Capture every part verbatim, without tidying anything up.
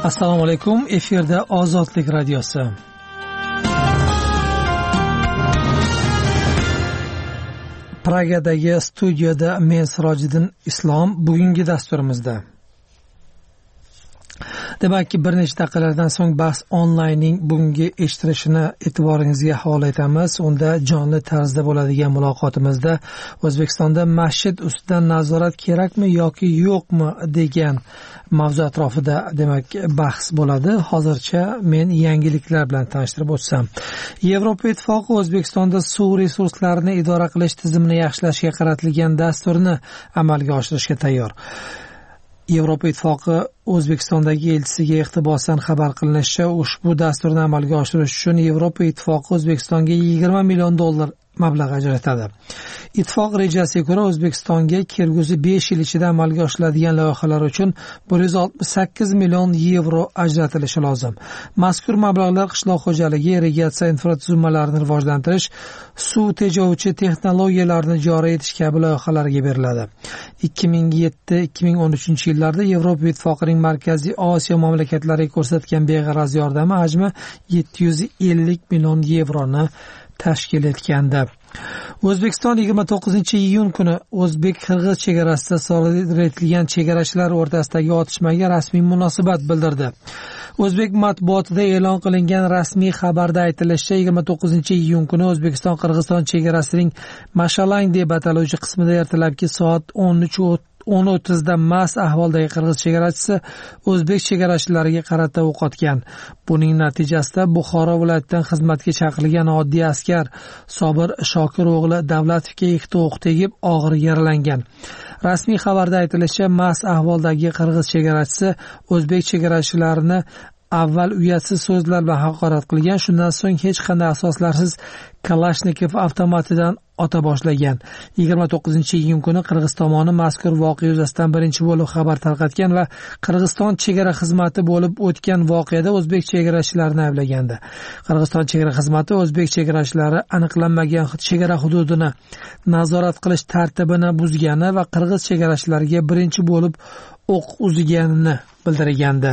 Assalomu alaykum. Efirda Ozodlik radiosi. Pragadagi studiyada men Sirojiddin Islom. Bugungi dasturimizda demakki bir necha daqiqalardan so'ng bahs onlaynning bugungi eshitilishini e'tiboringizga havola etamiz. Unda jonli tarzda bo'ladigan muloqotimizda O'zbekistonda masjid ustidan nazorat kerakmi yoki yo'qmi degan mavzu atrofida demak bahs bo'ladi. Hozircha men yangiliklar bilan tanishtirib o'tsam. Yevropa Ittifoqi O'zbekistonda suv resurslarini idora qilish tizimini yaxshilashga qaratilgan dasturni amalga oshirishga tayyor. Yevropa Ittifoqi O'zbekistondagi elchisiga iqtibosdan xabar qilinishicha, ushbu dasturni amalga oshirish uchun Yevropa Ittifoqi O'zbekistonga yigirma million dollar mablag' ajratadi. Ittifoq rejasiga ko'ra O'zbekistonga kelgusi besh yil ichida amalga oshiriladigan loyihalar uchun bir yuz oltmish sakkiz million yevro ajratilishi lozim. Mazkur mablag'lar qishloq xo'jaligi, irrigatsiya infratuzilmalarini rivojlantirish, suv tejovchi texnologiyalarni joriy etish kabi loyihalarga beriladi. ikki ming yetti ikki ming o'n uchinchi yillarda Yevropa Ittifoqining Markaziy Osiyo mamlakatlariga ko'rsatgan beg'araz yordami hajmi yetti yuz ellik million yevroni tashkil etgandi. O'zbekiston yigirma to'qqizinchi iyun kuni o'zbek-qirg'iz chegarasida sodir etilgan chegarachilar o'rtasidagi otishmaga rasmiy munosabat bildirdi. O'zbek matbuotida e'lon qilingan rasmiy xabarda aytilishicha, yigirma to'qqizinchi iyun kuni O'zbekiston-Qirg'iziston chegarasining Mashalang deb ataluvchi qismida ertalabki soat o'n uch o'n o'ttizda mast ahvoldagi qirg'iz chegarachisi o'zbek chegarachilariga qarata o'q otgan. Buning natijasida Buxoro viloyatidan xizmatga chaqirilgan oddiy askar Sobir Shokir o'g'li Davlatovga ikkita o'q tegib og'ir yaralangan. Rasmiy xabarda aytilishicha, mast ahvoldagi qirg'iz chegarachisi o'zbek chegarachilarini avval uyatsiz so'zlar bilan haqorat qilgan, shundan so'ng hech qanday asoslarsiz Kalashnikov avtomatidan ota boshlagan. yigirma to'qqizinchi iyun kuni Qirg'iz tomoni mazkur voqea yuzasidan birinchi bo'lib xabar tarqatgan va Qirg'iziston chegara xizmati bo'lib o'tgan voqeada o'zbek chegarachilarini ayblagandi. Qirg'iziston chegara xizmati o'zbek chegarachilari aniqlanmagan chegara hududini nazorat qilish tartibini buzgani va qirg'iz chegarachilariga birinchi bo'lib o'q uzganini bildirgandi.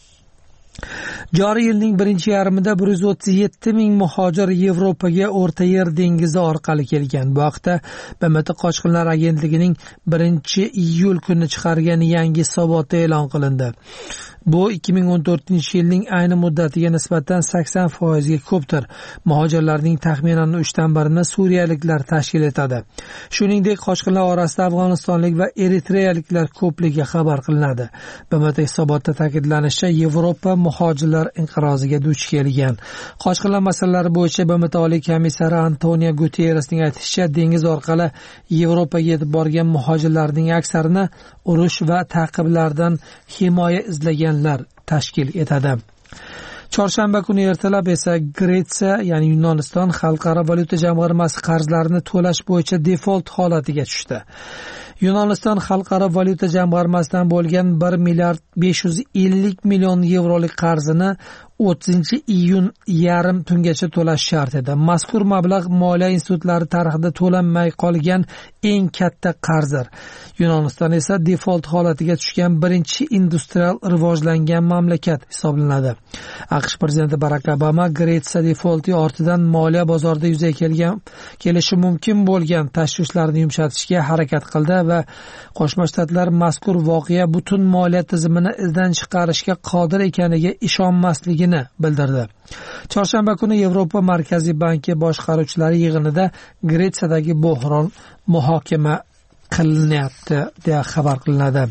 Joriy yilning birinchi yarmida bir yuz o'ttiz yetti ming muhojir Yevropaga O'rta Yer dengizi orqali kelgan. Bu haqda B M T Qochqinlar agentligining birinchi iyul kuni chiqargan yangi hisobotda e'lon qilindi. Bu ikki ming o'n to'rtinchi yilning ayni muddatiga nisbatan sakson foizga ko'pdir. Muhojirlarning taxminan uchdan birini suriyaliklar tashkil etadi. Shuningdek, qochqinlar orasida afg'onistonlik va eritreyaliklar ko'pligi xabar qilinadi. B M T hisobotida ta'kidlanishicha, Yevropa muhojirlar inqiroziga duch kelgan. Qochqinlar masalalari bo'yicha B M T oliy komissari Antonio Guterresning aytishicha, dengiz orqali Yevropaga yetib borgan muhojirlarning aksarini urush va ta'qiblardan himoya izlaganlar tashkil etadi. Chorshanba kuni ertalab esa Gretsiya, ya'ni Yunoniston Xalqaro valyuta jamg'armasi qarzlarini to'lash bo'yicha default holatiga tushdi. Yunoniston Xalqaro valyuta jamg'armasidan bo'lgan bir milliard besh yuz ellik million yevrolik qarzini o'ttizinchi iyun yarim tungacha to'lash shart edi. Mazkur mablag' moliya institutlari tarixida to'lanmay qolgan eng katta qarzdir. Yunoniston esa default holatiga tushgan birinchi industrial rivojlangan mamlakat hisoblanadi. AQSh prezidenti Barack Obama Gretsiya defaulti ortidan moliya bozorida yuzaga kelgan kelishi mumkin bo'lgan tashvishlarni yumshatishga harakat qildi va Qo'shma Shtatlar mazkur voqea butun moliya tizimini izdan chiqarishga qodir ekaniga ishonmasligini bildirdi. Chorshanba kuni Yevropa Markaziy banki boshqaruvchilari yig'inida Gretsiyadagi bo'hron muhokama qilinyapti deya xabar qilinadi.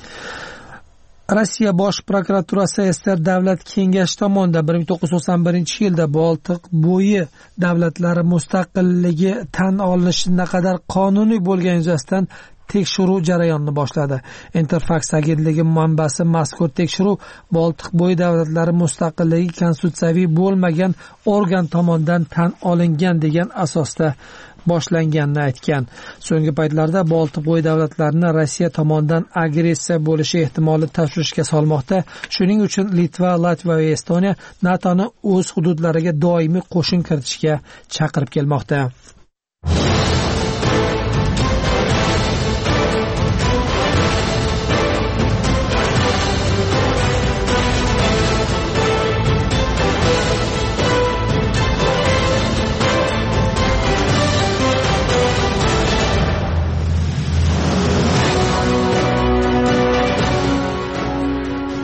Rossiya Bosh prokuraturasi Ester davlat kengashi tomonidan bir ming to'qqiz yuz to'qson birinchi yilda Boltiq bo'yi davlatlari mustaqilligi tan olinishiga qadar qonuniy bo'lgan yuzasidan tekshiruv jarayonini boshladi. Interfax agentligi manbasi mazkur tekshiruv Boltiq bo'yi davlatlari mustaqilligi konstitutsiyaviy bo'lmagan organ tomonidan tan olingan degan asosda boshlanganini aytgan. So'nggi paytlarda Boltiq bo'yi davlatlarini Rossiya tomonidan agressiya bo'lishi ehtimoli tashvishga solmoqda. Shuning uchun Litva, Latviya va Estoniya NATOni o'z hududlariga doimiy qo'shin kiritishga chaqirib kelmoqda.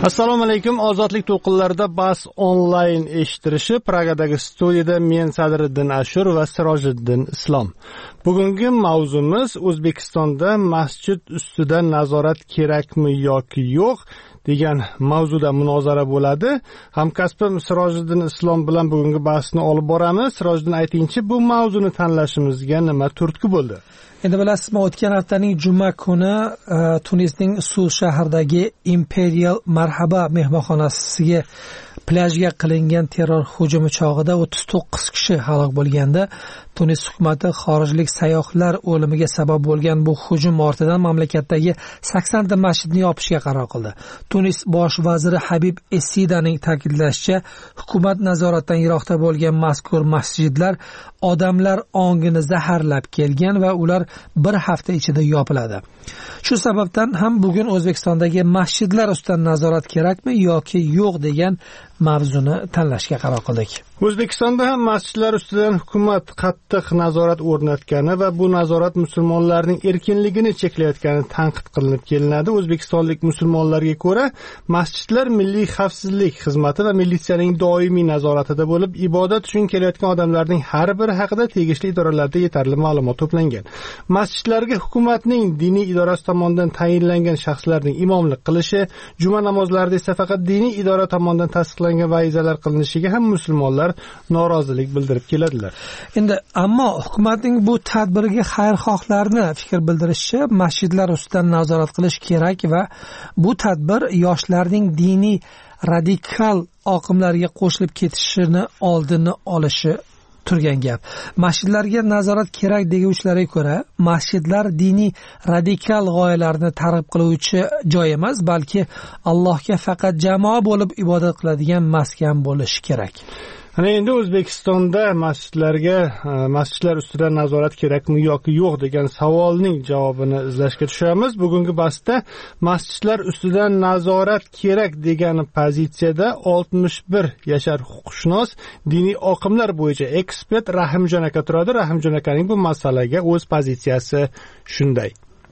Assalomu alaykum. Ozodlik to'lqinlarida bas onlayn eshittirishi Pragadagi studiyada men Sadriddin Ashur va Sirojiddin Islom. Bugungi mavzumiz O'zbekistonda masjid ustidan nazorat kerakmi yoki yo'q degan mavzuda munozara bo'ladi. Hamkasbim Sirojiddin Islom bilan bugungi bahsni olib boramiz. Sirojiddin, aytingchi, bu mavzuni tanlashimizga nima turtki bo'ldi? Endi bilasizmi, o'tgan haftaning juma kuni uh, Tunisning Sus shahridagi Imperial Marhaba mehmonxonasiga plyajga qilingan terror hujumi chog'ida o'ttiz to'qqiz kishi halok bo'lganda, Tunis hukumati xorijlik sayyohlar o'limiga sabab bo'lgan bu hujum ortidan mamlakatdagi sakson ta masjidni yopishga qaror qildi. Tunis bosh vaziri Habib Essidaning ta'kidlashicha, hukumat nazoratidan yiroqda bo'lgan mazkur masjidlar odamlar ongini zaharlab kelgan va ular bir hafta ichida yopiladi. Shu sababdan ham bugun O'zbekistondagi masjidlar ustidan nazorat kerakmi yoki yo'q degan mavzuni tanlashga qaror qildik. O'zbekistonda ham masjidlar ustidan hukumat qattiq nazorat o'rnatgani va bu nazorat musulmonlarning erkinligini cheklayotgani tanqid qilinib kelinadi. O'zbekistonlik musulmonlarga ko'ra, masjidlar milliy xavfsizlik xizmati va militsiyaning doimiy nazoratida bo'lib, ibodat uchun kelayotgan odamlarning har biri haqida tegishli idoralarda yetarli ma'lumot to'plangan. Masjidlarga hukumatning diniy idorasi tomonidan tayinlangan shaxslarning imomlik qilishi, juma namozlarida esa faqat diniy idora tomonidan tasdiqlangan va'zalar qilinishiga ham musulmonlar norozilik bildirib keladilar. Endi ammo hukumatning bu tadbiriga xayrixohlarni fikr bildirishicha, masjidlar ustidan nazorat qilish kerak va bu tadbir yoshlarning diniy radikal oqimlarga qo'shilib ketishini oldini olishi turgan gap. Masjidlarga nazorat kerak deguvchilarga ko'ra, masjidlar diniy radikal g'oyalarni targ'ib qiluvchi joy emas, balki Allohga faqat jamoa bo'lib ibodat qiladigan maskan bo'lishi kerak. Ana endi O'zbekistonda masjidlarga masjidlar ustidan nazorat kerakmi yoki yo'q degan savolning javobini izlashga tushamiz. Bugungi bahsda masjidlar ustidan nazorat kerak degan pozitsiyada oltmish bir yashar huquqshunos, diniy oqimlar bo'yicha ekspert Rahimjon aka turadi. Rahimjon akaning bu masalaga o'z pozitsiyasi shunday.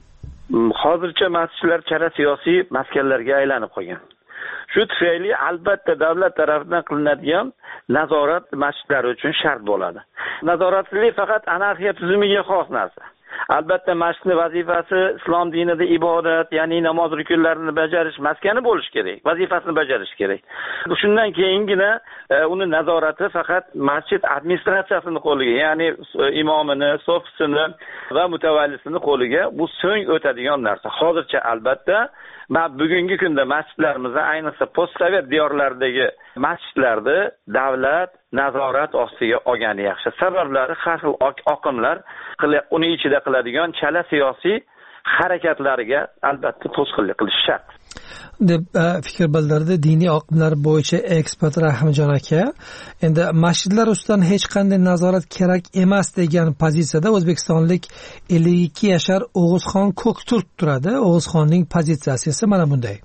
Hozircha masjidlar chala siyosiy maskanlarga aylanib qolgan. Shu tufayli albatta davlat tomonidan qilinadigan nazorat masjidlar uchun shart bo'ladi. Nazoratsizlik faqat anarxiya tuzumiga xos narsa. Albatta masjidning vazifasi islom dinida ibodat, ya'ni namoz rukunlarini bajarish maskani bo'lish kerak, vazifasini bajarish kerak. Shundan keyingina uni nazorati faqat masjid administratsiyasining qo'liga, ya'ni imomini, sofisini va mutavallisini qo'liga bu so'ng o'tadigan narsa. Hozircha albatta men bugungi kunda masjidlarimizda, ayniqsa postsovet diyorlaridagi masjidlarda davlat nazorat ostiga olgani yaxshi. Sabablari har xil oqimlar uning ichida qiladigan chala siyosiy harakatlariga albatta to'sqinlik qilish shart deb fikr bildirdi diniy oqimlar bo'yicha ekspert Rahimjon aka. Endi masjidlar ustidan hech qanday nazorat kerak emas degan pozitsiyada o'zbekistonlik ellik ikki yashar O'g'izxon Ko'kturk turadi. O'g'izxonning pozitsiyasi esa mana bunday.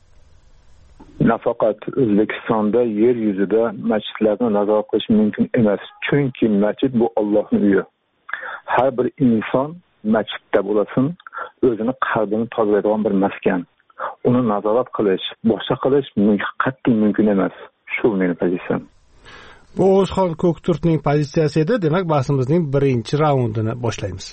Nafaqat O'zbekistonda yer yuzida masjidlarni nazorat qilish mumkin emas. Chunki masjid bu Allohning uyi. Har bir inson masjidda bo'lasin, o'zini qalbini tozalaydigan bir maskan. Uni nazorat qilish, boshqa qilish qat'iy mumkin emas. Shu mening pozitsiyam. Bu O'zxon Ko'kturkning pozitsiyasi edi. Demak, bahsimizning birinchi raundini boshlaymiz.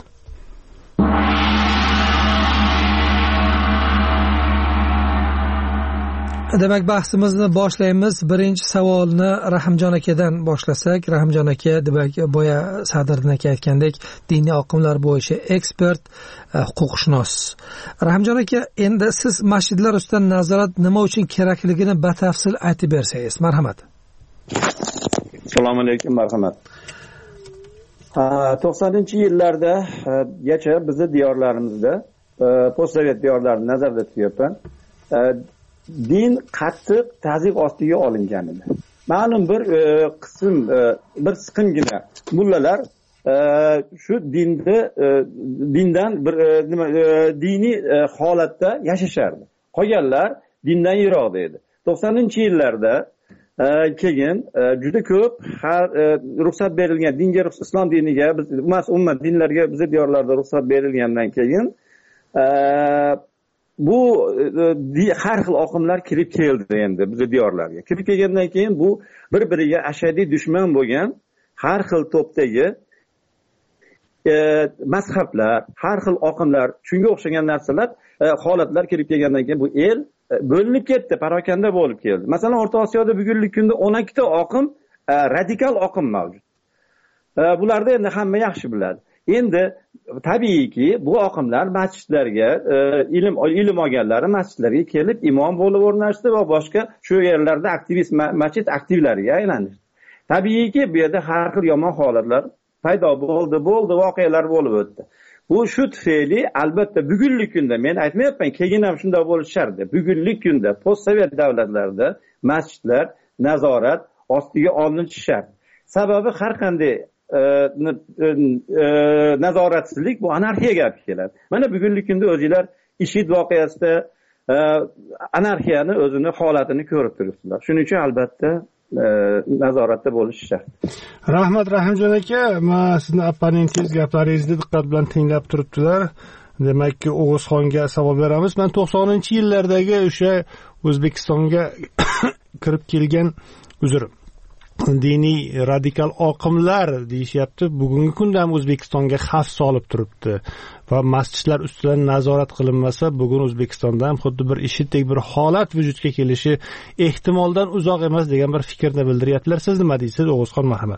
Demak, bahsimizni boshlaymiz. Birinchi savolni Rahimjon akadan boshlasak. Rahimjon aka, demak, boya Sadriddin aka aytgandek, diniy oqimlar bo'yicha ekspert, huquqshunos. Rahimjon aka, endi siz masjidlar ustidan nazorat nima uchun kerakligini batafsil aytib bersangiz, marhamat. Assalomu alaykum, marhamat. to'qsoninchi yillarda gacha bizni diyorlarimizda, postsovet diyorlarini nazarda tutyapman. Din qattiq ta'zib ostiga olingan edi. Ma'lum bir e, qism e, bir siqimgina mullalar e, shu dinda e, dindan bir e, nima e, diniy e, holatda yashashardi. Qolganlar dindan yiroqda edi. to'qsoninchi yillarda e, keyin e, juda ko'p har e, ruxsat berilgan dinga, islom diniga, biz umuman dinlarga bizning diyorlarda ruxsat berilgandan keyin e, bu har xil oqimlar kirib keldi endi bizning diyorlarga. Kirib kelgandan keyin bu bir-biriga ashaddiy dushman bo'lgan har xil to'pdagi e, mazhablar, har xil oqimlar, shunga o'xshagan narsalar, e, holatlar kirib kelgandan keyin bu el e, bo'linib ketdi, parokanda bo'lib keldi. Masalan, O'rta Osiyoda bugungi kunda o'n ikkita oqim, e, radikal oqim mavjud. E, bularni endi hamma yaxshi biladi. Endi tabiiyki bu oqimlar masjidlarga, e, ilm ilm olganlari masjidlarga kelib imom bo'lib o'rnashdi va boshqa shu yerlarda aktivist, masjid aktivlariga aylandi. Tabiiyki bu yerda har xil yomon holatlar paydo bo'ldi, bo'ldi, voqealar bo'lib o'tdi. Bu shu tufayli albatta bugungi kunda, men aytmayapman, keyin ham shunday bo'lishi shart deb. Bugungi kunda postsovet davlatlarda masjidlar nazorat ostiga olinishi shart. Sababi har qanday e, e, e, nazoratsizlik bu anarxiyaga olib keladi. Mana bugungi kunda o'zingizlar IShID voqeasida e, anarxiyani o'zini holatini ko'rib turibsizlar. Shuning uchun albatta nazoratda bo'lishi shart. Rahmat Rahimjon aka, men sizni opponentingiz gaplaringizni diqqat bilan tinglab turibdilar. Demakki, O'g'izxonga savol beramiz. Men to'qsoninchi yillardagi o'sha O'zbekistonga kirib kelgan uzr diniy radikal oqimlar deyishyapti. Bugungi kunda ham O'zbekistonga xavf solib turibdi va masjidlar ustidan nazorat qilinmasa, bugun O'zbekistonda ham xuddi bir IShIDdek bir holat vujudga kelishi ehtimoldan uzoq emas degan bir fikrni bildiryaptilar. Siz nima deysiz, O'g'izxon? Marhamat.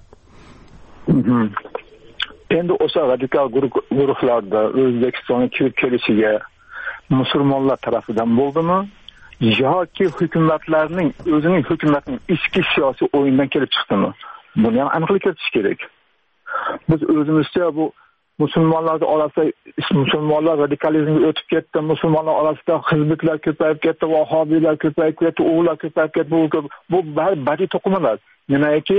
Endi o'sha radikal guruhlarda O'zbekistonga kirib kelishiga musulmonlar tarafidan bo'ldimi yoki hukumatlarning o'zining hukumatining ichki siyosiy o'yindan kelib chiqdimi? Buni ham aniqlik kiritish kerak. Biz o'zimizcha bu musulmonlar orasida musulmonlar radikalizmga o'tib ketdi, musulmonlar orasida hizbliklar ko'payib ketdi, vahobiylar ko'payib ketdi, o'g'lar ko'payib ketdi. Bu bu badiiy to'qimalar. Nimaiki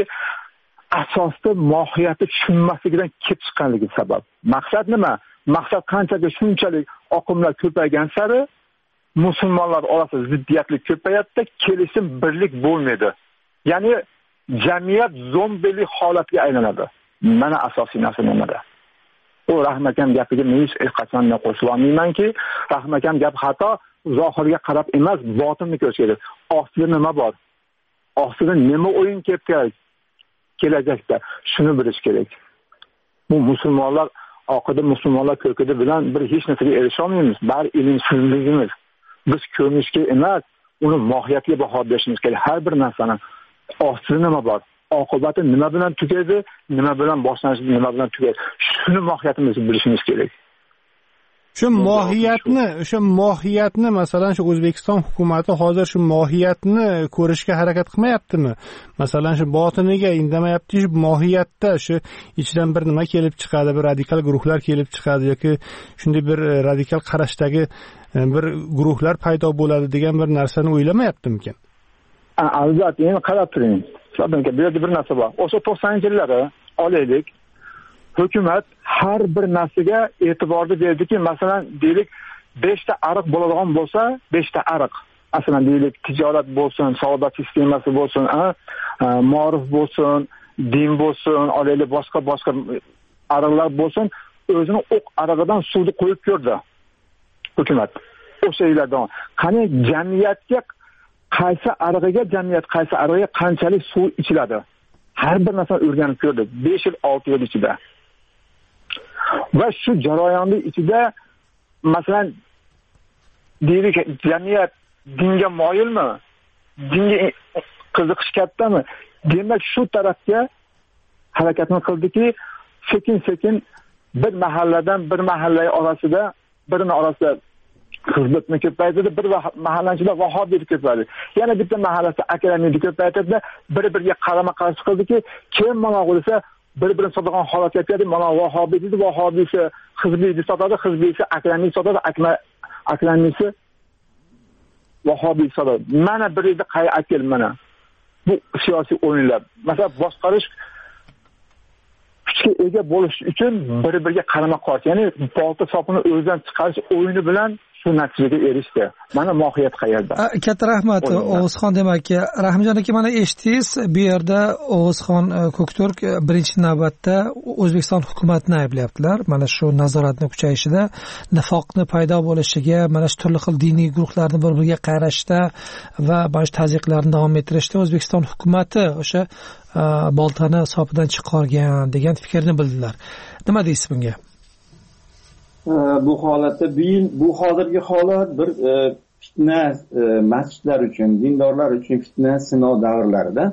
asosda mohiyati tushunmasligidan kelib chiqqanligi sabab. Maqsad nima? Maqsad qanchaga shunchalik oqimlar ko'paygan sari musulmonlar orasida ziddiyatlik ko'payapti, kelishim, birlik bo'lmaydi. Ya'ni jamiyat zombilik holatga aylanadi. Mana asosiy narsa nimada? O Rahmakam gapiga men hech qachon qo'shila olmaymanki, Rahmakam gap xato, zohirga qarab emas, botinni ko'rish kerak. Ostida nima bor? Ostida nima o'yin kelib kerak? Kelajakda shuni bilish kerak. Bu musulmonlar oqida musulmonlar ko'kida bilan bir hech narsaga erisha olmaymiz. Bari ilmsizligimiz. Biz ko'rinishga emas, uni mohiyatiga baho berishimiz kerak. Har bir narsani ostida nima bor? Oqibati nima bilan tugaydi, nima bilan boshlanishi, nima bilan tugaydi. Shuni mohiyatimizni bilishimiz kerak. Shu mohiyatni, o'sha mohiyatni masalan shu O'zbekiston hukumatı hozir shu mohiyatni ko'rishga harakat qilmayaptimi? Masalan shu botiniga indamayapti, shu mohiyatda shu ichidan bir nima kelib chiqadi, bir radikal guruhlar kelib chiqadi yoki shunday bir radikal qarashdagi bir guruhlar paydo bo'ladi degan bir narsani o'ylamayaptimikan? Albatta, endi qarab turing. Sababki bu yerda bir narsa bor. O'sha to'qsoninchi yillari olaylik. Hukumat har bir narsaga e'tiborni berdiki, masalan, deylik besh ta ariq bo'ladigan bo'lsa, besh ta ariq. Masalan, deylik tijorat bo'lsin, savdo sistemasi bo'lsin, ma'ruf bo'lsin, din bo'lsin, olaylik boshqa boshqa ariqlar bo'lsin, o'zini o'q arig'idan suvni qo'yib ko'rdi. Hukumat o'sha yillardan qani jamiyatga qaysi arig'iga jamiyat qaysi arig'iga qanchalik suv ichiladi, har bir narsani o'rganib ko'rdi besh yil olti yil ichida. Va shu jarayonning ichida masalan deylik jamiyat dinga moyilmi, dinga qiziqish kattami, demak shu tarafga harakatni qildiki, sekin sekin bir mahalladan bir mahalla orasida birini orasida hizblikni ko'paytirdi, bir mahallachida vahobiylik ko'paydi. Yana bitta mahallasi akramiylik ko'paytirdi, bir-biriga qarama-qarshi qildiki, kim mana bo'lsa bir-birini sotadigan holatga keldi. Mana vahobiy dedi, vahobiysi hizbiyni sotadi, hizbiysi akramiy sotadi, akramiysi vahobiy sotadi. Mana bir yerda qay akil mana. Bu siyosiy o'yinlar. Masalan, boshqarish kuchga ega bo'lish uchun bir-biriga qarama-qarshi, ya'ni bolta sopini o'zidan chiqarish o'yini bilan shu natijaga erishdi. Mana mohiyat qayerda? Katta rahmat Oğuzxon. Demak, Rahimjon aka, mana eshitdingiz, bu yerda Oğuzxon Ko'kturk birinchi navbatda O'zbekiston hukumatini ayblayaptilar. Mana shu nazoratni kuchayishida, nifoqni paydo bo'lishiga, mana shu turli xil diniy guruhlarni bir-biriga qarashda va mana shu tazyiqlarni davom ettirishda O'zbekiston hukumatı o'sha boltani sopidan chiqargan degan fikrni bildilar. Nima deysiz bunga? Bu holatda bu hozirgi holat bir fitna, masjidlar uchun, dindorlar uchun fitna, sinov davrlarida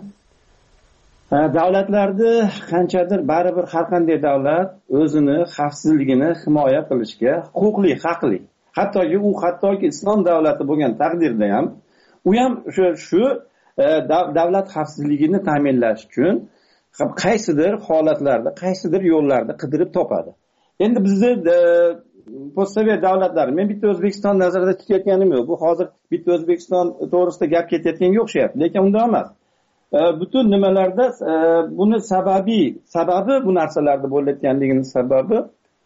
davlatlarni qanchadir baribir har qanday davlat o'zini xavfsizligini himoya qilishga huquqli, haqli. Hattoki u hattoki islom davlati bo'lgan taqdirda ham u ham shu shu davlat xavfsizligini ta'minlash uchun qaysidir holatlarda, qaysidir yo'llarni qidirib topadi. Endi bizni postsovet davlatlar, men bitta O'zbekiston nazarda tutayotganim yo'q. Bu hozir bitta O'zbekiston to'g'risida gap ketayotganga o'xshayapti, lekin unday emas. Butun nimalarda buni sababi, sababi bu narsalarda bo'layotganligining sababi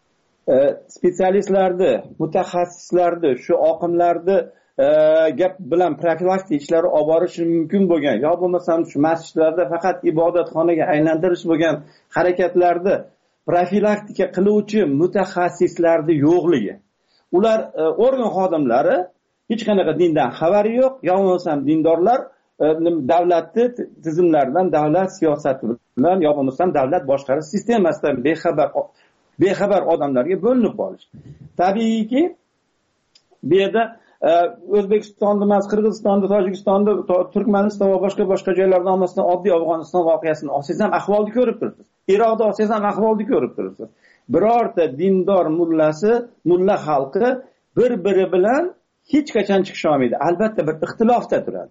spetsialistlarni, mutaxassislarni, shu oqimlarni gap bilan profilaktik ishlari olib borishi mumkin bo'lgan, yo bo'lmasam shu masjidlarda faqat ibodatxonaga aylantirish bo'lgan harakatlarni profilaktika qiluvchi mutaxassislarni yo'qligi. Ular organ xodimlari hech qanaqa dindan xabari yo'q, yo bo'lmasam dindorlar davlatni tizimlaridan, davlat siyosati bilan, yo bo'lmasam davlat boshqarish sistemasidan bexabar bexabar odamlarga bo'linib qolishdi. Tabiiyki, bu yerda O'zbekistonda emas, Qirg'izistonda, Tojikistonda, Turkmaniston va boshqa boshqa joylarda olmasdan oddiy Afg'oniston voqeasini olsangiz ham ahvolni ko'rib turibsiz. Iroqda olsangiz ham ahvolni ko'rib turibsiz. Birorta dindor mullasi, mulla xalqi bir-biri bilan hech qachon chiqisha olmaydi. Albatta bir ixtilofda turadi.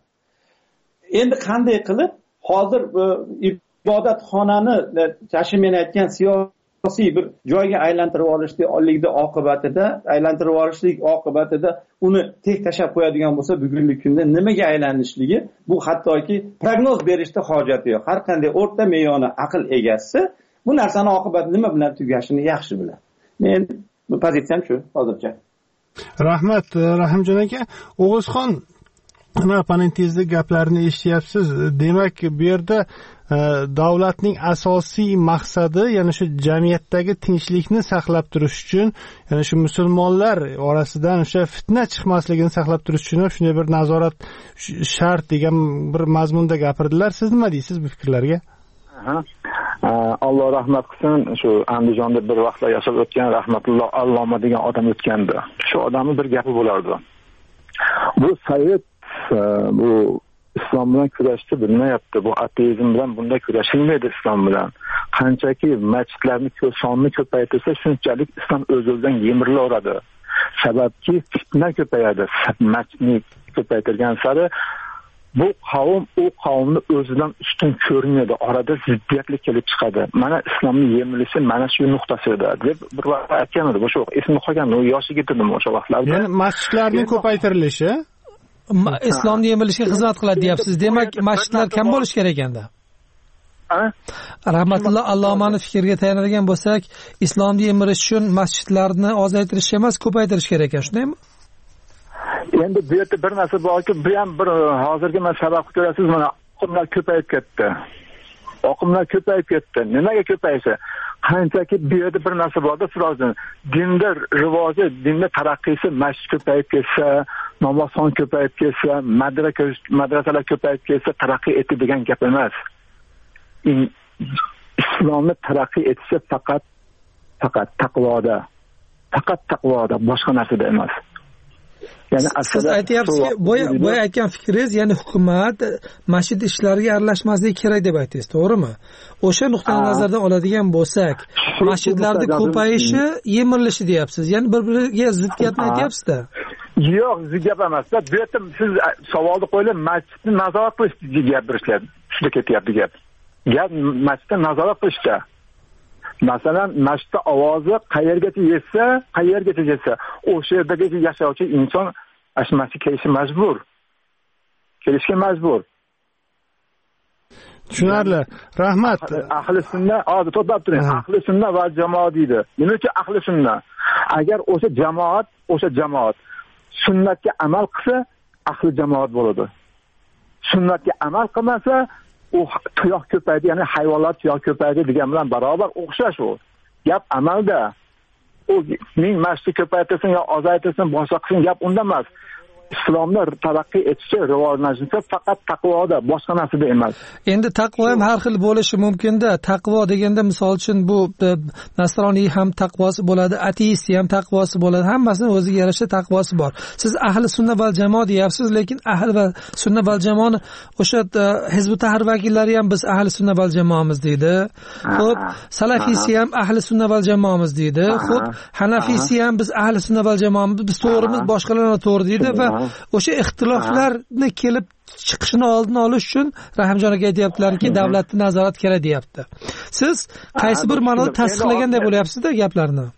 Endi qanday qilib hozir ibodatxonani men aytgan siyosiy bir joyga aylantirib olishlikda oqibatida, aylantirib olishlik oqibatida uni tek tashab qo'yadigan bo'lsa, bugungi kunda nimaga aylanishligi, bu hattoki prognoz berishda hojati yo'q. Har qanday o'rta me'yorni aql egasi bu narsani oqibati nima bilan tugashini yaxshi biladi. Men bu pozitsiyam shu hozircha. Rahmat Rahimjon aka. O'g'izxon, mana panentezda gaplarni eshityapsiz. Demak, bu yerda davlatning asosiy maqsadi, ya'ni shu jamiyatdagi tinchlikni saqlab turish uchun, ya'ni shu musulmonlar orasidan o'sha fitna chiqmasligini saqlab turish uchun shunday bir nazorat shart degan bir mazmunda gapirdilar. Siz nima deysiz bu fikrlarga? Aha. Alloh rahmat qilsin, shu Andijonda bir vaqtlar yashab o'tgan Rahmatulloh Alloma degan odam o'tgandi. Shu odamning bir gapi bo'lardi. Bu Sayyid bu islom bilan kurashni bilmayapti. Bu ateizm bilan bunday kurashilmaydi islom bilan. Qanchaki masjidlarni sonni ko'paytirsa, shunchalik islom o'z-o'zidan yemirilaveradi. Sababki fitna ko'payadi. Masjidni ko'paytirgan sari bu qavm u qavmni o'zidan ustun ko'rinadi. Orada ziddiyatlik kelib chiqadi. Mana islomning yemilishi mana shu nuqtasida deb bir vaqt aytgan edi. O'sha esimda qolgan, u yoshi ketdim o'sha vaqtlarda. Ya'ni masjidlarning ko'paytirilishi islomni yemilishiga xizmat qiladi deyapsiz. Demak, masjidlar kam bo'lish kerak endi. Rahmatulloh Allomani fikriga tayanadigan bo'lsak, islomni yemirish uchun masjidlarni ozaytirish emas, ko'paytirish kerak ekan, shundaymi? Endi bu yerda bir narsa borki, bu ham bir hozirgi mana sabab ko'rasiz, mana oqimlar ko'payib ketdi. Oqimlar ko'payib ketdi. Nimaga ko'paysa? Qanchaki bu yerda bir narsa borda, Firozin, dinda rivoji, dinda taraqqiysi, masjid ko'payib ketsa, namozxon ko'payib ketsa, madrasa madrasalar ko'payib ketsa, taraqqiy etdi degan gap emas. Islomni taraqqiy etishi faqat faqat taqvoda. Faqat taqvoda, boshqa narsada emas. Ya'ni siz aytyapsizki, boya aytgan fikringiz, ya'ni hukumat masjid ishlariga aralashmasligi kerak deb aytdingiz, to'g'rimi? O'sha nuqtai nazardan oladigan bo'lsak, masjidlarning ko'payishi, yemirilishi deyapsiz. Ya'ni bir-biriga zid gapni aytyapsiz-da. Yo'q, zid gap emas. Bu yerda siz savolni qo'yib, masjidni nazorat qilish degan gap berishlar. Shunda ketyapti gap. Gap masjidni nazorat qilishda. Masalan, masjidda ovozi qayergacha yetsa, qayergacha yetsa, o'sha yerdagi yashovchi inson ashmasi kelishga majbur. Kelishga majbur. Tushunarli. Rahmat. Ahli sunna, hozir to'xtab turing. Ahli sunna va jamoat deydi. Nima uchun ahli sunna? Agar o'sha jamoat, o'sha jamoat sunnatga amal qilsa ahli jamoat bo'ladi. Sunnatga amal qilmasa u tuyoq ko'paydi, ya'ni hayvonlar tuyoq ko'paydi degan bilan barobar o'xshash u. Gap amalda. U ming masjid ko'paytirsin yo ozaytirsin, boshqa qilsin, gap unda emas. Islomni taraqqiy etishi, rivojlanishi faqat taqvoda, boshqa narsada emas. Endi taqvo ham har xil bo'lishi mumkin-da. Taqvo deganda misol uchun bu nasroniy ham taqvosi bo'ladi, ateist ham taqvosi bo'ladi. Hammasini o'ziga yarasha taqvosi bor. Siz ahli sunna val jamoa deyapsiz, lekin ahli va sunna val jamoani o'sha Hizb ut-Tahrir vakillari ham biz ahli sunna val jamoamiz deydi. Xo'p, salafiysi ham ahli sunna val jamoamiz deydi. Xo'p, hanafiysi ham biz ahli sunna val jamoamiz, biz to'g'rimiz, boshqalar to'g'ri deydi va o'sha ixtiloflarni kelib chiqishini oldini olish uchun Rahimjon aka aytayaptilarki, davlatni nazorat kerak deyapti. Siz qaysi bir ma'noda tasdiqlaganday bo'lyapsiz-da gaplarni?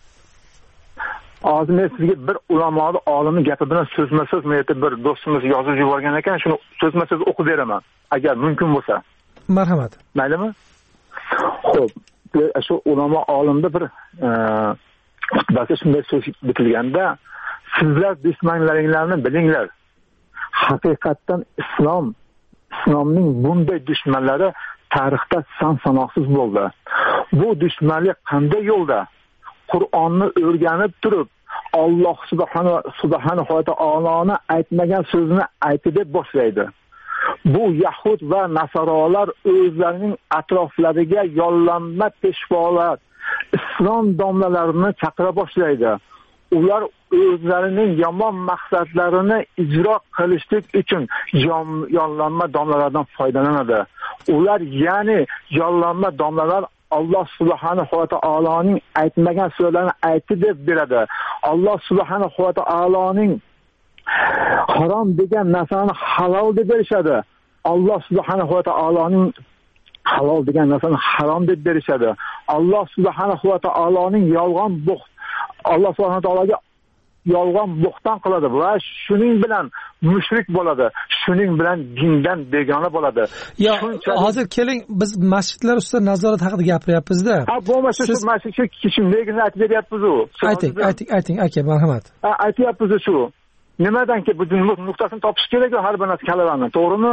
Hozir men sizga bir ulamoni olimning gapi bilan so'zma-so'z men bir do'stimiz yozib yuborgan ekan, shuni so'zma-so'z o'qib beraman, agar mumkin bo'lsa. Marhamat. Maylimi? Xo'p, shu ulamo olimda bir xutbasi shunday so'z bitilganda, sizlar dushmanlaringlarni bilinglar. Haqiqatan islom, islomning bunday dushmanlari tarixda son-sanoqsiz bo'ldi. Bu dushmanlik qanday yo'lda? Qur'onni o'rganib turib, Alloh subhanahu va taoloni aytmagan so'zni aytdi deb boshlaydi. Bu yahud va nasoralar o'zlarining atroflariga yollanma peshvolar, islom domlalarini chaqira boshlaydi. Ular o'zlarining yomon maqsadlarini ijro qilishlik uchun yollanma domlalardan foydalanadi. Ular ya'ni yollanma domlalar Alloh subhanahu va taoloning aytmagan so'zlarni aytdi deb beradi. Alloh subhanahu va taoloning harom degan narsani halol deb berishadi. Alloh subhanahu va taoloning halol degan narsani harom deb berishadi. Alloh subhanahu va taoloning yolg'on bu Alloh subhanahu va taologa yolg'on bo'xton qiladi va shuning bilan mushrik bo'ladi. Shuning bilan dindan begona bo'ladi. Yo, hozir keling biz masjidlar ustida nazorat haqida gapiryapmiz-da. Ha, bo'lmasa shu masjid shu kishim negizini aytib beryapmiz u. Ayting, ayting, ayting, aka, marhamat. Ha, aytyapmiz shu. Nimadanki bu nuqtasini topish kerak har bir narsa kalalarni, to'g'rimi?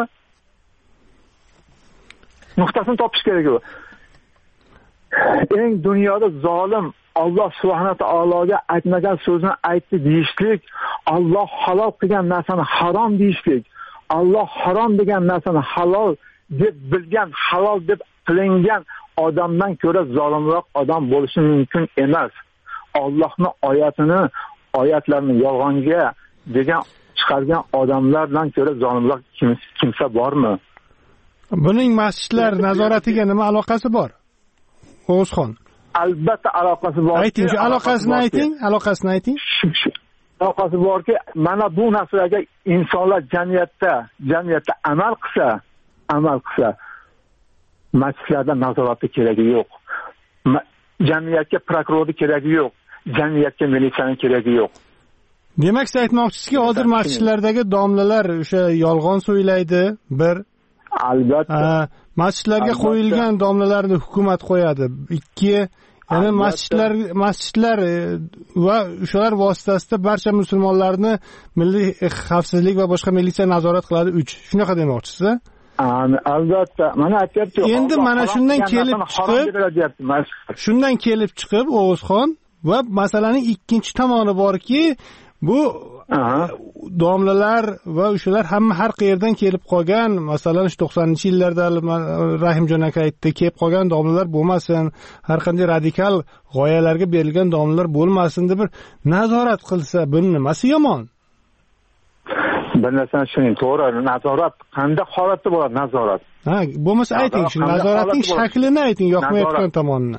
Nuqtasini topish kerak u. Eng dunyoda zolim Alloh subhanahu va taologa aytmagan so'zni aytdi deyishlik, Alloh halol qilgan narsani harom deyishlik, Alloh harom degan narsani halol deb bilgan, halol deb qilingan odamdan ko'ra zolimroq odam bo'lishi mumkin emas. Allohning oyatini, oyatlarini yolg'onga degan chiqargan odamlardan ko'ra zolimroq kimsa bormi? Buning masjidlar nazoratiga nima aloqasi bor? O'zxon. Albatta aloqasi bor. Ayting, shu aloqasini ayting, aloqasini ayting. Aloqasi borki, mana bu narsalarga insonlar jamiyatda, jamiyatda amal qilsa, amal qilsa, masjidlarda nazoratni keragi yo'q. Jamiyatga prokurorni keragi yo'q. Jamiyatga militsiyaning keragi yo'q. Demak, siz aytmoqchisizki, hozir masjidlardagi domlalar o'sha yolg'on so'ylaydi, bir albatta. Masjidlarga qo'yilgan domlalarni hukumat qo'yadi. Ikki, ya'ni masjidlar masjidlar va o'shalar vositasida barcha musulmonlarni milliy xavfsizlik va boshqa militsiya nazorat qiladi. uch. Shunaqa demoqchisiz-a? Albatta. Mana aytyapti. Endi mana shundan kelib chiqib, shundan kelib chiqib O'zxon va masalaning ikkinchi tomoni borki, bu domlalar va o'shalar hamma har qayerdan kelib qolgan, masalan to'qsoninchi yillarda Rahimjon aka aytdi, kelib qolgan domlalar bo'lmasin, har qanday radikal g'oyalarga berilgan domlalar bo'lmasin deb bir nazorat qilsa, buning nimasi yomon? Bir narsani tushuning, to'g'ri, nazorat qanday holatda bo'ladi nazorat? Ha, bo'lmasa ayting, shu nazoratning shaklini ayting, yoqmayotgan tomonini.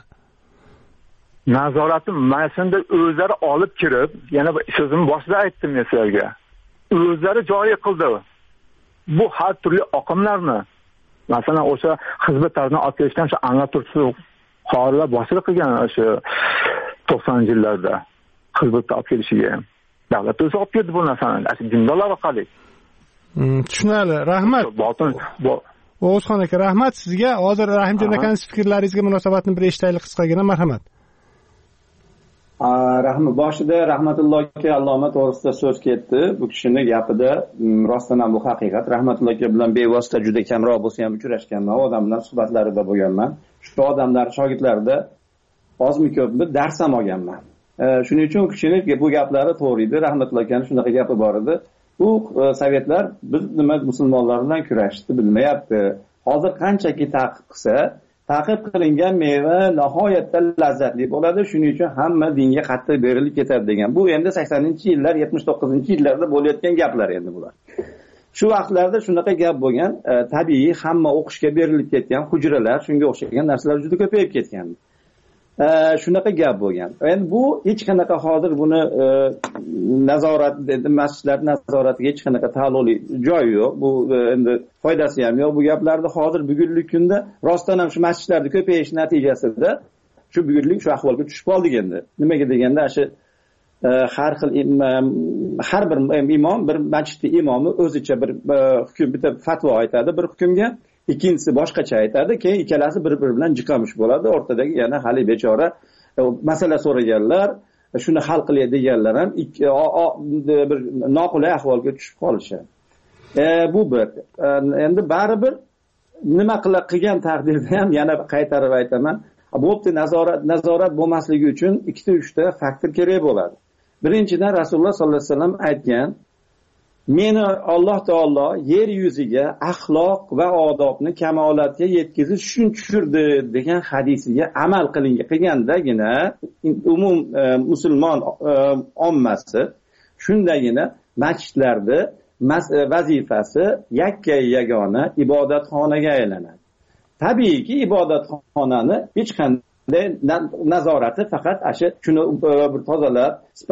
Nazoratni mashinada o'zlari olib kirib, yana so'zim boshida aytdim men sizlarga. O'zlari joriy qildi. Bu har turli oqimlarni, masalan, o'sha Hizb ut-Tahrirni olib kelishdan shu Anvar Tursuv qorilar boshchilik qilgan o'sha to'qsoninchi yillarda Hizb ut-Tahrir olib kelishiga ham. Davlat o'zi olib keldi bu narsani, dindorlar orqali. Tushunadi. Rahmat. Botin O'zxon aka, rahmat sizga. Hozir Rahimjon akaning fikrlaringizga munosabatni bir eshitaylik qisqagina, marhamat. rahmat boshida rahmatullohga alloma to'g'risida so'z ketdi. Bu kishini gapida rostdan ham bu haqiqat. Rahmatullohga bilan bevosita juda kamroq bo'lsa ham uchrashganman, odamlar suhbatlarida bo'lganman. Shu odamlar shogirdlarida ozmi ko'pmi dars ham olganman. Shuning uchun kishini bu gaplari to'g'ri edi. Rahmatullohning shunaqa gapi bor edi. Bu sovetlar biz nima musulmonlar bilan kurashishni bilmayapti. Hozir qanchaki ta'qib qilsa, ta'qib qilingan meva nihoyatda lazzatli bo'ladi. Shuning uchun hamma dinga qattiq berilib ketadi degan. Bu endi saksoninchi yillar, yetmish to'qqizinchi yillarda bo'layotgan gaplar endi bular. Shu vaqtlarda shunaqa gap bo'lgan, e, tabiiy hamma o'qishga berilib ketgan, hujralar, shunga o'xshagan narsalar juda ko'payib ketgan. E, shunaqa gap bo'lgan. Endi bu hech qanaqa hozir buni e, nazorat dedi, masjidlar nazoratiga hech qanaqa taalluqli joyi yo'q. Bu e, endi foydasi ham yo'q bu gaplarda. Hozir bugungi kunda rostdan ham shu masjidlarda ko'payish natijasida shu bugungi shu ahvolga tushib qoldik endi. Nimaga deganda shu har xil har bir imom bir masjidning imomi o'zicha bir hukm bitta fatvo aytadi bir hukmga, ikkinchisi boshqacha aytadi, keyin ikkalasi bir-biri bilan jiqamish bo'ladi. O'rtadagi yana hali bechora masala so'raganlar, shuni hal qilay deganlar ham bir noqulay ahvolga tushib qolishadi. E, bu bir. Endi baribir nima qilgan taqdirda ham yana qaytarib aytaman, bo'pti, nazorat nazorat bo'lmasligi uchun ikkita uchta faktor kerak bo'ladi. Birinchidan Rasululloh sollallohu alayhi vasallam aytgan, meni Alloh taolo yer yuziga axloq va odobni kamolatga yetkazish uchun tushirdi degan hadisiga amal qilingan qilgandagina umum e, musulmon e, ommasi shundagina masjidlarda vazifasi yakka yagona ibodatxonaga aylanadi. Tabiiyki ibodatxonani hech qanday nazorati faqat asha shuni bir tozalab,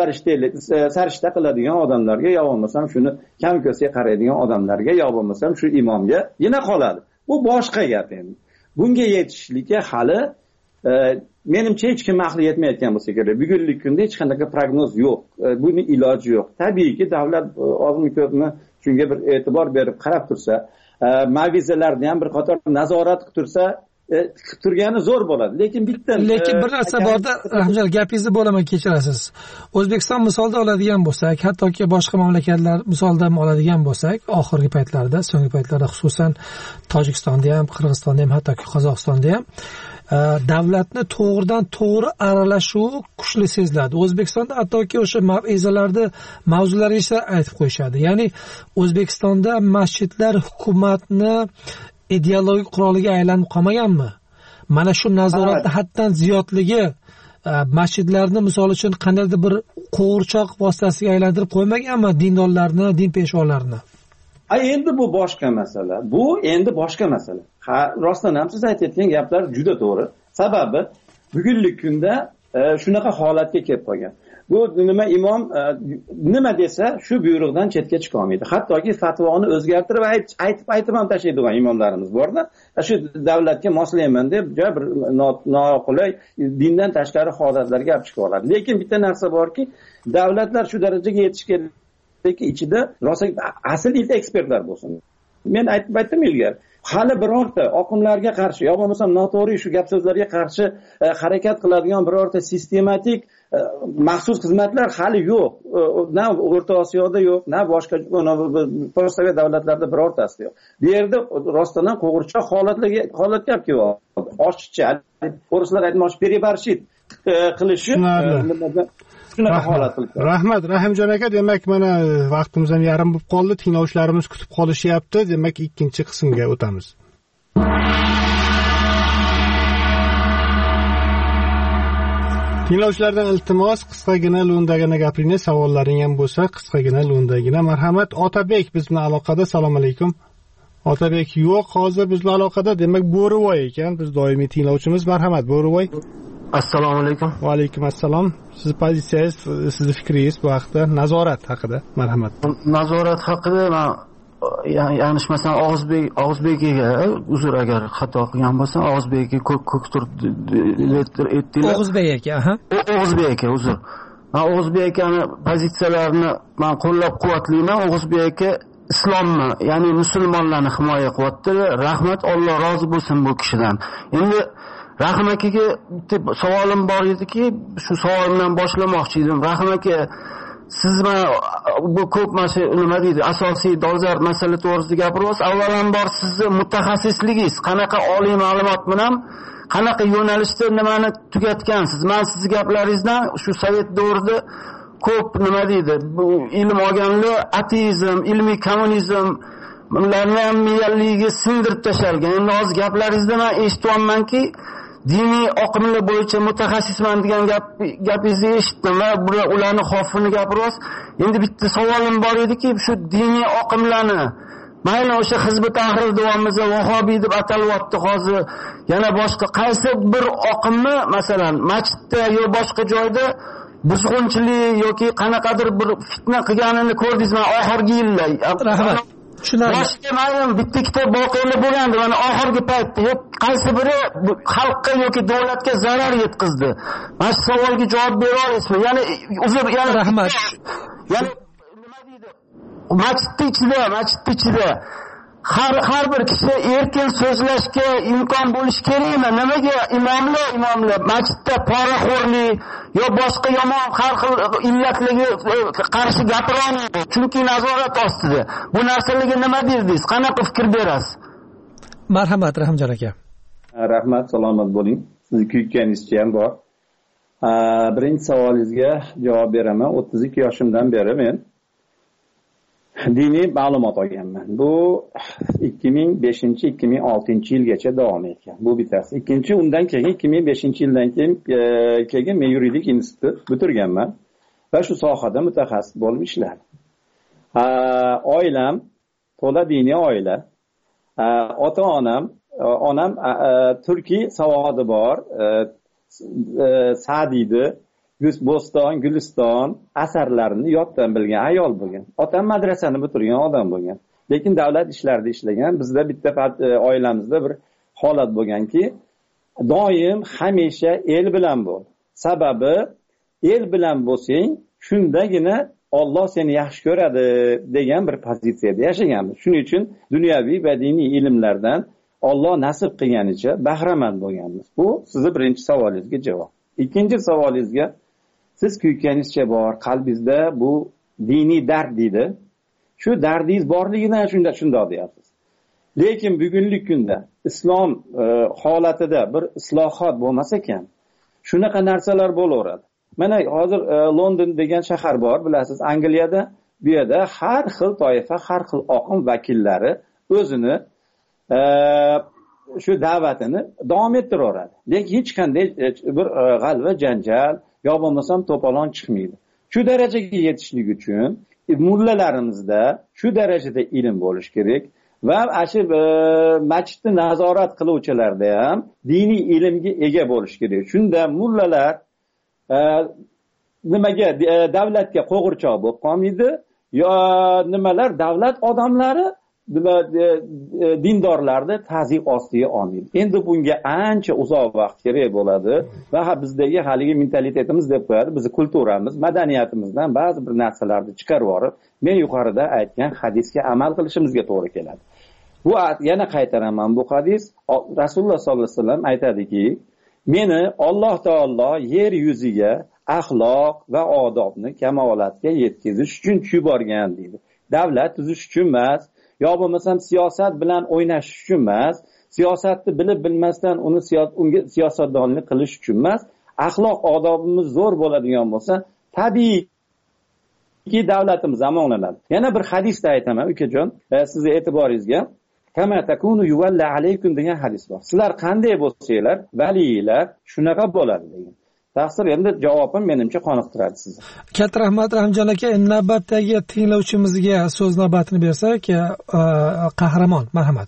sarishta qiladigan odamlarga, yo bo'lmasam shuni kam ko'zga qaraydigan odamlarga, yo bo'lmasam shu imomga yana qoladi. Bu boshqa gap endi. Bunga yetishlikka hali e, menimcha hech kim aqli yetmayotgan bo'lsa kerak. Bugungi kunda hech qanaqa prognoz yo'q. E, buni iloji yo'q. Tabiiyki davlat ozmi ko'pmi shunga bir e'tibor berib qarab tursa, e, mavizalarni ham bir qator nazorat qilib tursa, E, turgani zo'r bo'ladi. Lekin bitta lekin bir narsa borda, Rahimjon, gapingizni bo'laman, kechirasiz. O'zbekiston misolda oladigan bo'lsak, hattoki boshqa mamlakatlar misolda ham oladigan bo'lsak, oxirgi paytlarda, so'nggi paytlarda xususan Tojikistonda ham, Qirg'izistonda ham, hattoki Qozog'istonda ham davlatni to'g'ridan to'g'ri aralashuvi kuchli seziladi. O'zbekistonda hattoki o'sha mav'izalarda mavzularga aytib qo'yishadi. Ya'ni O'zbekistonda masjidlar hukumatni ideologik quroliga aylanib qolmaganmi? Mana shu nazoratni haddan ziyodligi masjidlarni misol uchun qandaydir bir qo'g'irchoq vositasiga aylantirib qo'ymaganmi dindorlarni, din peshvolarini? Ay, endi bu boshqa masala. Bu endi boshqa masala. Ha, rostdan ham siz aytayotgan gaplar juda to'g'ri. Sababi bugungi kunda e, shunaqa holatga kelib qolgan. Bu nima imom e, nima desa shu buyruqdan chetga chiqa olmaydi. Hattoki fatvoni o'zgartirib aytib aytib ham tashlaydigan imomlarimiz borda. Shu davlatga moslayman deb bir noqulay dindan tashqari holatlarga olib chiqib oladi. Lekin bitta narsa borki, davlatlar shu darajaga yetish kerak. Ichida rosa asl ilk ekspertlar bo'lsin. Men aytib aytdim ilgari. Hali birorta oqimlarga qarshi, yo bo'lmasam noto'g'ri shu gap so'zlarga qarshi e, harakat qiladigan birorta sistematik e, maxsus xizmatlar hali yo'q. E, na O'rta Osiyoda yo'q, na boshqa postsovet davlatlarda birortasi yo'q. Bu yerda rostdan ham qo'g'irchoq holatlarga holatga olib keladi. Oshcha, o'rislar aytmoqchi, peribarshit e, qilishi Rahmat, Rahimjon aka, demak mana vaqtimiz ham yarim bo'lib qoldi. Tinglovchilarimiz kutib qolishyapti. Demak, ikkinchi qismga o'tamiz. Tinglovchilardan iltimos, qisqagina lo'ndagina gapiringiz, savollaring ham bo'lsa, qisqagina lo'ndagina. Marhamat, Otabek biz bilan aloqada. Assalomu alaykum. Otabek yo'q, hozir biz bilan aloqada. Demak, Bo'rivoy ekan, biz doimiy tinglovchimiz. Marhamat, Bo'rivoy. Assalomu alaykum. Va alaykum assalom. Siz pozitsiyangiz, sizni fikringiz bu haqda, nazorat haqida. Marhamat. Nazorat haqida men yanglishmasam Og'izbek Og'izbekiga uzr agar xato qilgan bo'lsam, Og'izbekga ko'k ko'ktur aytdilar. Og'izbek aka, aha. Og'izbek aka, uzr. Men Og'izbek akani pozitsiyalarini men qo'llab-quvvatlayman. Og'izbek aka islomni, ya'ni musulmonlarni himoya qilyapti. Rahmat, Alloh rozi bo'lsin bu kishidan. Endi Rahim akaga bitta savolim bor ediki, shu savolimdan boshlamoqchi edim. Rahim aka, siz mana bu ko'p mana nima deydi, asosiy dolzarb masala to'g'risida gapiryapsiz. Avvalambor sizni mutaxassisligingiz qanaqa oliy ma'lumot bilan qanaqa yo'nalishda nimani tugatgansiz? Men sizning gaplaringizdan shu sovet davrida ko'p nima deydi, bu ilm olganlar ateizm, ilmiy kommunizm bularni ham miyalligiga sindirib tashalgan. Endi hozir gaplaringizda men eshityapmanki, diniy oqimlar bo'yicha mutaxassisman degan gap gapingizni eshitdim va ularni xavfini gapiryapsiz. Endi bitta savolim bor ediki, shu diniy oqimlarni mayli o'sha Hizb Tahrir davomida vahobiy deb atalyapti hozir, yana boshqa qaysi bir oqimni masalan masjidda yo boshqa joyda buzg'unchilik yoki qanaqadir bir fitna qilganini ko'rdingizmi oxirgi yillar? Rahmat. Tushunarli. Boshqa ma'lum bitta ikkita voqealar bo'lgandi. Mana oxirgi paytda qaysi biri xalqqa yoki davlatga zarar yetkazdi? Mana shu savolga javob bera olasizmi? Ya'ni uzr, ya'ni rahmat. Ya'ni nima deydi? Masjid ichida, masjid ichida har har bir kishi erkin so'zlashga imkon bo'lishi kerakmi? Nimaga imomlar, imomlar masjidda poraxo'rlik yo boshqa yomon har xil illatlarga qarshi gapira olmaydi? Chunki nazorat ostida. Bu narsalarga nima derdingiz? Qanaqa fikr berasiz? Marhamat, Rahimjon aka. Rahmat, salomat bo'ling. Sizni kuyganingizcha ham bor. Birinchi savolingizga javob beraman. o'ttiz ikki yoshimdan beri men diniy ma'lumot olganman. Bu ikki ming beshinchi ikki ming oltinchi yilgacha davom etgan. Bu bittasi. Ikkinchi, undan keyin ikki ming beshinchi yildan keyin keyin men yuridik institut bitirganman va shu sohada mutaxassis bo'lib ishladim. Oilam to'la diniy oila. Ota-onam, onam turkiy savodi bor, Sa'diydi, Bo'ston, Guliston asarlarini yoddan bilgan ayol bo'lgan. Otam madrasani bitirgan odam bo'lgan. Lekin davlat ishlarida ishlagan. Bizda bitta oilamizda bir holat bo'lganki, doim hamisha el bilan bo'l. Sababi el bilan bo'lsang, shundagina Alloh seni yaxshi ko'radi degan bir pozitsiyada yashaganmiz. Shuning uchun dunyoviy va diniy ilmlardan Alloh nasib qilganicha bahramand bo'lganmiz. Bu sizning birinchi savolingizga javob. Ikkinchi savolingizga, siz kuyganingizcha bor, qalbingizda bu diniy dard deydi. Shu dardingiz borligidan shunda shundoq deyapsiz. Lekin bugungi kunda islom e, holatida bir islohot bo'lmas ekan, shunaqa narsalar bo'laveradi. Mana hozir e, London degan shahar bor, bilasiz, Angliyada. Bu yerda har xil toifa, har xil oqim vakillari o'zini e, shu da'vatini davom ettiraveradi. Lekin hech qanday bir g'alva janjal yo bo'lmasam to'polon chiqmaydi. Shu darajaga yetishlik uchun mullalarimizda shu darajada ilm bo'lish kerak va shu masjidni nazorat qiluvchilarda ham diniy ilmga ega bo'lish kerak. Shunda mullalar e, nimaga davlatga qo'g'irchoq bo'lib qolmaydi, yo nimalar davlat odamlari dindorlarni ta'zir ostiga olmaydi. Endi bunga ancha uzoq vaqt kerak bo'ladi va bizdagi haligi mentalitetimiz deb qo'yadi, bizni kulturamiz, madaniyatimizdan ba'zi bir narsalarni chiqarib yuborib, men yuqorida aytgan hadisga amal qilishimizga to'g'ri keladi. Bu yana qaytaraman, bu hadis Rasululloh sollallohu alayhi vasallam aytadiki, meni Alloh taolo yer yuziga axloq va odobni kamolatga yetkazish uchun yuborgan deydi. Davlat tuzish uchun emas, yo bo'lmasam siyosat bilan o'ynash uchun emas, siyosatni bilib bilmasdan uni unga siyosatdonlik qilish uchun emas, axloq odobimiz zo'r bo'ladigan bo'lsa, tabiiyki davlatimiz zamonlanadi. Yana bir hadisda aytaman, ukajon, sizni e'tiboringizga kama takunu yuvalla alaykum degan hadis bor. Sizlar qanday bo'lsanglar, valiylar shunaqa bo'ladi degan. Taqsir, endi javobim menimcha qoniqtiradi sizni. Katta rahmat Rahimjon aka. Navbatdagi tinglovchimizga so'z navbatini bersak, Qahramon, marhamat.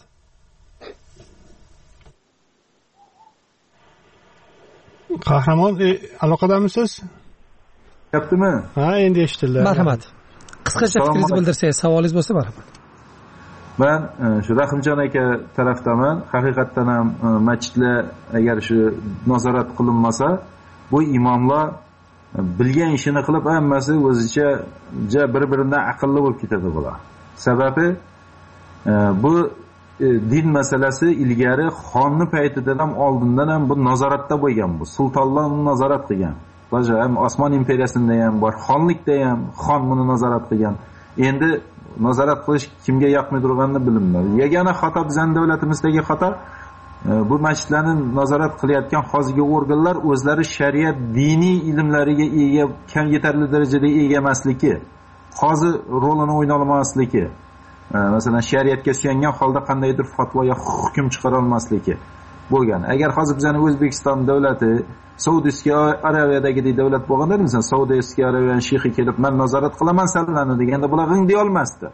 Qahramon, e, aloqadamisiz? Yaptimi? Ha, endi eshitildi. Marhamat. Qisqacha fikringizni bildirsangiz, savolingiz bo'lsa marhamat. Men shu Rahimjon aka tarafdaman. Haqiqatdan ham masjidlar agar shu nazorat qilinmasa, bu imomlar bilgan ishini qilib hammasi o'zicha bir-biridan aqlli bo'lib ketadi bular. Sababi bu din masalasi ilgari xonni paytidan ham oldindan ham bu nazoratda bo'lgan, bu sultonlar nazorat qilgan. Boshqa ham Osmon imperiyasida ham bor, xonlikda ham xon buni nazorat qilgan. Endi nazorat qilish kimga yoqmay turganini bilmayman. Yagona xato bizning davlatimizdagi xato bu masjidlarni nazorat qilayotgan hozirgi organlar o'zlari shariat diniy ilmlariga ega, kam yetarli darajada ega emasligi, qozi rolini o'ynay olmasligi, masalan shariatga suyangan holda qandaydir fatvo yoki hukm chiqara olmasligi bo'lgan. Agar hozir bizning O'zbekiston davlati Saudiya Arabiyadagi davlat bo'lganda, masalan Saudiya Arabiyaning sheyxi kelib, "Men nazorat qilaman sizlarni" deganda bular g'ing deya olmasdi.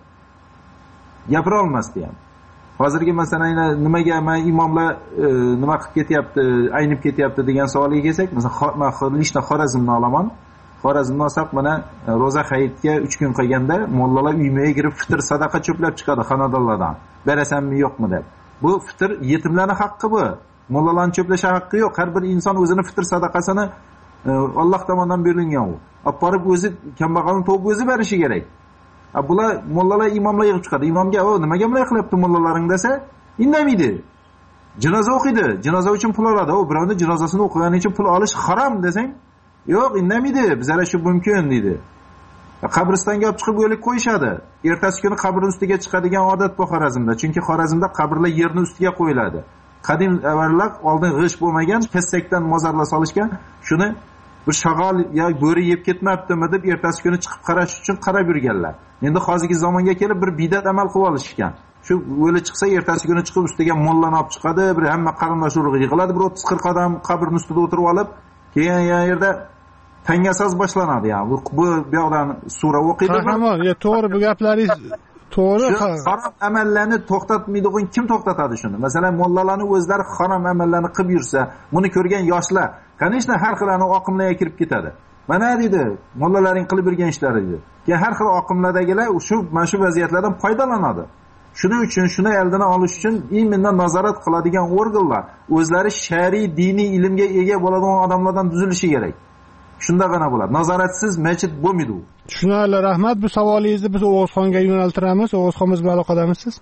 Gapira olmasdi ham. Hozirgi masalan nimaga men imomlar nima qilib ketyapti, aynib ketyapti degan savolga kelsak, masalan men Lishna Xorazmni olaman. Xorazmni olsak, mana roza hayitga uch kun qolganda mollalar uymaga kirib fitr sadaqa cho'plab chiqadi xonadonlardan. Berasanmi yo'qmi deb. Bu fitr yetimlarning haqqi bu. Mollalarning cho'plash haqqi yo'q. Har bir inson o'zini fitr sadaqasini Alloh tomonidan berilgan u. Olib borib o'zi kambag'alning to'g'ri o'zi berishi kerak. Bular mollalar imomlar yig'ib chiqadi. Imomga, "O, nimaga bunday qilyapti mollalaring?" desa, indamaydi. Janoza o'qiydi. Janoza uchun pul oladi. O, birovning janozasini o'qigani uchun pul olish harom desang, "Yo'q, indamaydi. Bizlar shu mumkin" deydi. Qabristonga olib chiqib o'lik qo'yishadi. Ertasi kuni qabr ustiga chiqadigan odat bu Xorazmda. Chunki Xorazmda qabrlar yerni ustiga qo'yiladi. Qadim avvallar oldin g'ish bo'lmagan, kassakdan mozorlar solishgan. Shuni bir shag'al yo bo'ri yeb ketmabdimi deb ertasi kuni chiqib qarash uchun qarab yurganlar. Endi hozirgi zamonga kelib bir bidat amal qilib olishgan. Shu o'li chiqsa ertasi kuni chiqib ustiga mollani olib chiqadi, bir hamma qarindosh urug'i yig'iladi, bir o'ttiz qirq odam qabrning ustida o'tirib olib, keyin yerda tangasoz boshlanadi. Yani bu bu yoqdan sura o'qiydi. Qahramon, ya to'g'ri bu gaplaringiz to'g'ri. Harom amallarni to'xtatmaydigan kim to'xtatadi shuni? Masalan, mollalarning o'zlari harom amallarni qilib yursa, buni ko'rgan yoshlar, qaniyshna har xilani oqimlarga kirib ketadi. Mana deydi, mollalaring qilib yurgan ishlari deydi. Keyin har xil oqimlardagilar shu mana shu vaziyatlardan foydalanadi. Shuning uchun shuni oldini olish uchun imminda nazorat qiladigan organlar o'zlari shariy diniy ilmga ega bo'ladigan odamlardan tuzilishi kerak. Shundagina bo'ladi. Nazoratsiz masjid bo'lmaydi u. Tushunarli, rahmat. Bu savolingizni biz O'g'izxonga yo'naltiramiz. O'g'izxon biz bilan aloqadamisiz?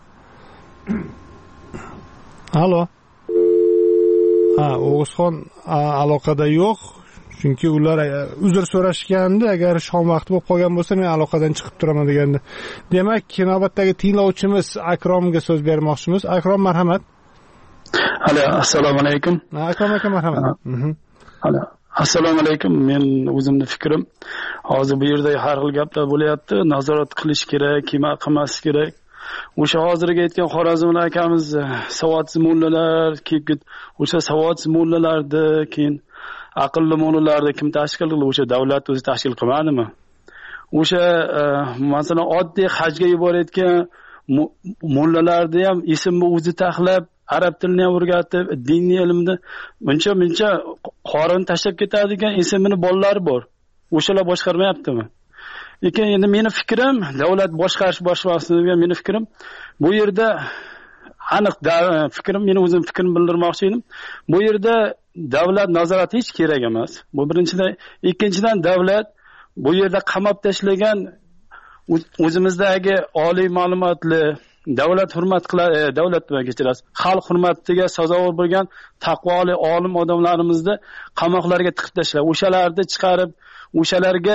Halo. Ha, O'g'izxon aloqada yo'q. Chunki ular uzr so'rashgandi, agar shom vaqti bo'lib qolgan bo'lsa, men aloqadan chiqib turaman degandi. Demak, navbatdagi tinglovchimiz Akromga so'z bermoqchimiz. Akrom, marhamat. Halo, assalomu alaykum. Akrom aka, marhamat. Halo. Assalomu alaykum. Men o'zimning fikrim, hozir bu yerda har xil gaplar bo'lyapti. Nazorat qilish kerak, kim qilmas kerak. O'sha hozirgi aytgan Xorazmli akamiz savodsiz mo'llalar, keyin o'sha savodsiz mo'llalarni keyin aqlli mo'llalarni kim tashkil qildi? O'sha davlat o'zi tashkil qilmadimi? O'sha masalan oddiy hajga yuborayotgan mo'llalarni ham ismni o'zi taxlab, arab tilini ham o'rgatib, diniy ilmni muncha-muncha qorin tashlab ketadigan ismini bolalari bor. O'shalar boshqarmayaptimi? Lekin endi meni fikrim, davlat boshqarish boshqarsin degan meni fikrim, bu yerda aniq fikrim, meni o'zim fikrimni bildirmoqchi edim. Bu yerda davlat nazorati hech kerak emas. Bu birinchidan, ikkinchidan davlat bu yerda qamab tashlagan o'zimizdagi oliy ma'lumotli davlat hurmat qiladi, davlat bilan kechirasiz. Xalq hurmatiga sazovor bo'lgan taqvoli olim odamlarimizni qamoqlarga tiqib tashlab, o'shalarni chiqarib, o'shalarga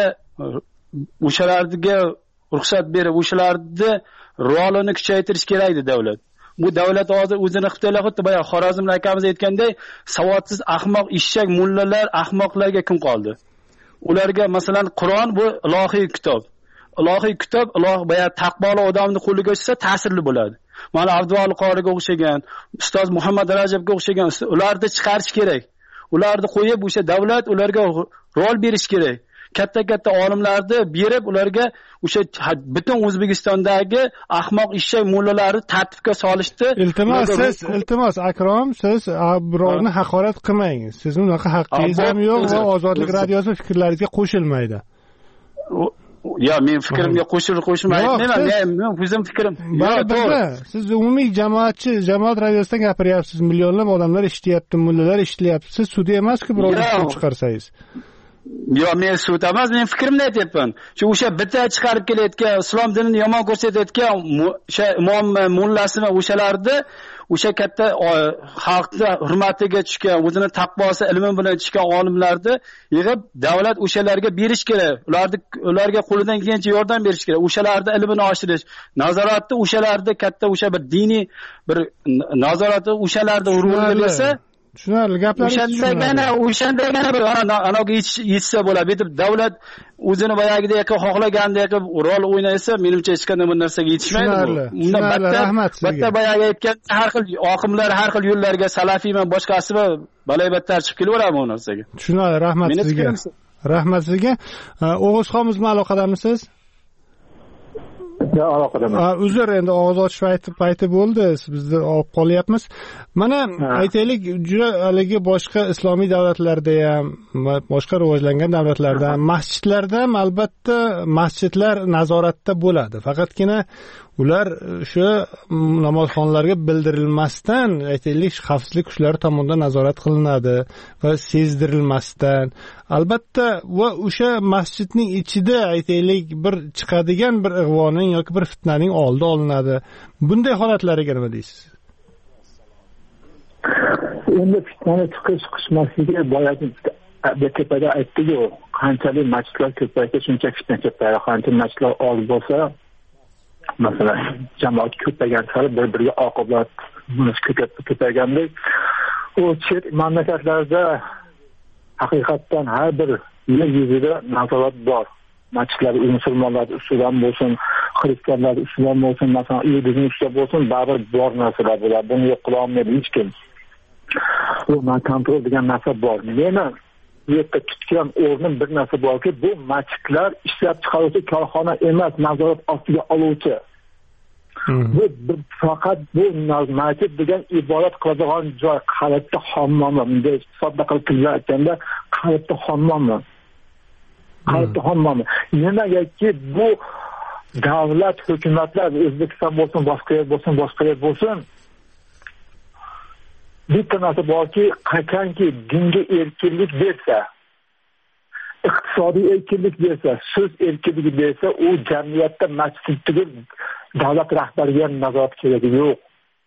o'shalarga ruxsat berib, o'shalarni rolini kuchaytirish kerak edi davlat. Bu davlat hozir o'zini ixtiyorlar xuddi boya Xorazmli akamiz aytganday, savodsiz ahmoq ishshak mullalar ahmoqlarga kim qoldi? Ularga masalan Qur'on bu ilohiy kitob. Ilohiy kitob, Alloh boya taqvoli odamni qo'liga tushsa ta'sirli bo'ladi. Mana Abduvali Qoriga o'xshagan, ustoz Muhammad Rajabga o'xshagan ularni chiqarish kerak. Ularni qo'yib o'sha davlat ularga rol berish kerak. Katta-katta olimlarni berib, ularga o'sha butun O'zbekistondagi ahmoq ishshak mo'llalarni tartibga solishdi. Iltimos, siz, iltimos Akrom, siz birovni haqorat qilmang. Sizning unaqa haqqingiz ham yo'q va Ozodlik radiosi fikrlaringizga qo'shilmaydi. Ya, men fikrimga qo'shilib qo'shmayman. Men o'zim fikrim. To'g'ri. Siz umumiy jamoatchi, jamoat radiosidan gapiryapsiz. Millionlab odamlar eshityapti, mullalar eshitilyapti. Siz sudi emas-ku birovni chiqarsangiz. Yo, men sud emas, men fikrimni aytyapman. Shu o'sha bitta chiqarib kelayotgan islom dinini yomon ko'rsatayotgan o'sha imom mullasini o'shalarni o'sha katta xalqni hurmatiga tushgan, o'zini taqvosi, ilmi bilan tushgan olimlarni yig'ib davlat o'shalarga berish kerak. Ularni ularga qo'lidan kelgancha yordam berish kerak. O'shalarni ilmini oshirish, nazoratni o'shalarni katta o'sha bir diniy bir nazoratni o'shalarni urg'ulab bersa, tushunarli gaplar. O'shandagina, o'shandagina bir anaga yetsa bo'ladi. Bitib davlat o'zini boyagidek xohlagandek rol o'ynaysa, menimcha hech qanday bir narsaga yetishmaydi. Undan battar, battar boyagi aytgan har xil oqimlar, har xil yo'llarga salafiyman, boshqasimi balay battar chiqib kelaveradi bu narsaga. Tushunarli, rahmat sizga. Rahmat sizga. O'g'izxon bilan aloqadamisiz? Uzr, endi ovoz ochish payti payti bo'ldi, bizni olib qolyapmiz. Mana aytaylik, juda haligi boshqa islomiy davlatlarda ham, boshqa rivojlangan davlatlarda ham masjidlarda ham albatta masjidlar nazoratda bo'ladi. Faqatgina ular o'sha namozxonlarga bildirilmasdan, aytaylik, xavfsizlik kuchlari tomonidan nazorat qilinadi va sezdirilmasdan. Albatta, va o'sha masjidning ichida aytaylik bir chiqadigan bir ig'voning yoki bir fitnaning oldi olinadi. Bunday holatlarga nima deysiz? Endi fitnani chiqish chiqishmasligi boyagi tepada aytdi-ku, qanchalik masjidlar ko'paysa shuncha fitna ko'payadi. Qancha masjidlar oz bo'lsa, masalan, jamoat ko'paygan sari bir-biriga oqibat ko'paygandek, u chet mamlakatlarda haqiqatdan har bir yer yuzida nazorat bor. Masjidlar musulmonlar ustidan bo'lsin, xristianlar ustidan bo'lsin, masalan, bizning ustida bo'lsin, baribir bor narsalar bo'ladi. Buni yo'q qila olmaydi hech kim. Bu kontrol degan narsa bor. Meni bu yerda tutgan o'rnim bir narsa borki, bu masjidlar ishlab chiqaruvchi korxona emas, nazorat ostiga oluvchi. Bu faqat bu masjid degan ibodat qiladigan joy, qalbda hammomi, bunday sodda qilib aytganda, qalbda hammomi. Qalbda hammomi. Nimagaki bu davlat, hukumatlar, O'zbekiston bo'lsin, boshqa yer bo'lsin, boshqa yer bo'lsin, bitta narsa borki, qachonki dinga erkinlik bersa, iqtisodiy erkinlik bersa, so'z erkinligi bersa, u jamiyatda masjid tugul davlat rahbariga ham nazorat keragi yo'q.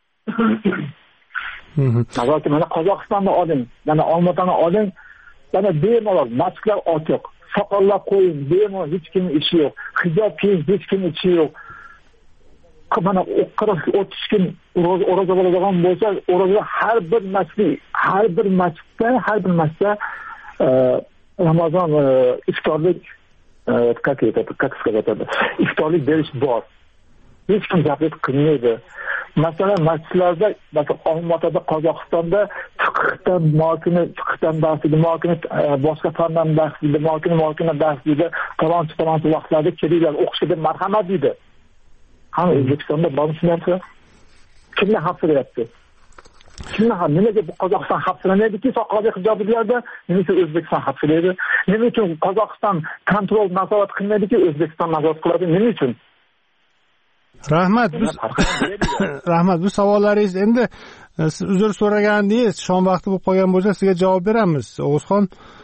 Nazorat, mana Qozog'istonni oling, mana Olmatani oling, mana bemalol masjidlar ochiq, soqollar qo'ying, bemalol hech kimning ishi yo'q, hijob kiying, hech kimning ishi yo'q. Mana qirq o'ttiz kun ro'za bo'ladigan bo'lsa, ro'za har bir masjid, har bir masjidda, har bir masjidda Ramazon iftorlik как это, как сказать, iftorlik berish bor. Hech kim gapirib qilmaydi. Masalan, masjidlarda, masalan, Olmaotada, Qozog'istonda fiqhdan, mokini, fiqhdan bahsida, mokini boshqa fandan bahsida, mokini, mokini bahsida, talonchi, talonchi vaqtlarda kelinglar o'qishga deb marhamat deydi. Qani O'zbekistonda bormi shu narsa? Kimlar hafsalayapti? Kimlar ham nimaga bu Qozog'iston hafsalaydiki, soqolli hijoblarda, nima uchun O'zbekiston hafsalaydi? Nima uchun Qozog'iston kontrol nazorat qilmaydiki, O'zbekiston nazorat qiladi? Nima uchun? Rahmat, biz rahmat, bu savollaringiz endi siz uzr so'ragandingiz, shom vaqti bo'lib qolgan bo'lsa sizga javob beramiz. O'g'izxon,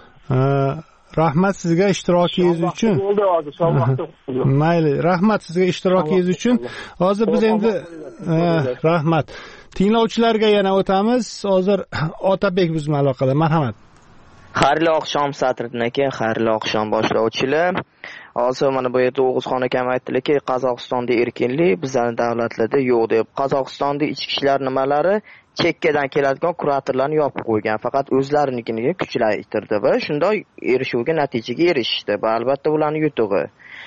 rahmat sizga ishtirokingiz uchun. Bo'ldi hozir, shom vaqti. Mayli, rahmat sizga ishtirokingiz uchun. Hozir biz endi rahmat. Tinglovchilarga yana o'tamiz. Hozir Otabek biz bilan aloqada. Marhamat. Xayrli oqshom Satridin aka, xayrli oqshom boshlovchilar. Hozir mana bu yerda O'g'izxon akam aytdilarki, Qozog'istonda erkinlik, bizning davlatlarda yo'q deb. Qozog'istonda ichki ishlar nimalari chekkadan keladigan kuratorlarni yopib qo'ygan, faqat o'zlarinikini kuchlaytirdi va shunday erishuvga natijaga erishdi. Bu albatta ularning yutug'i.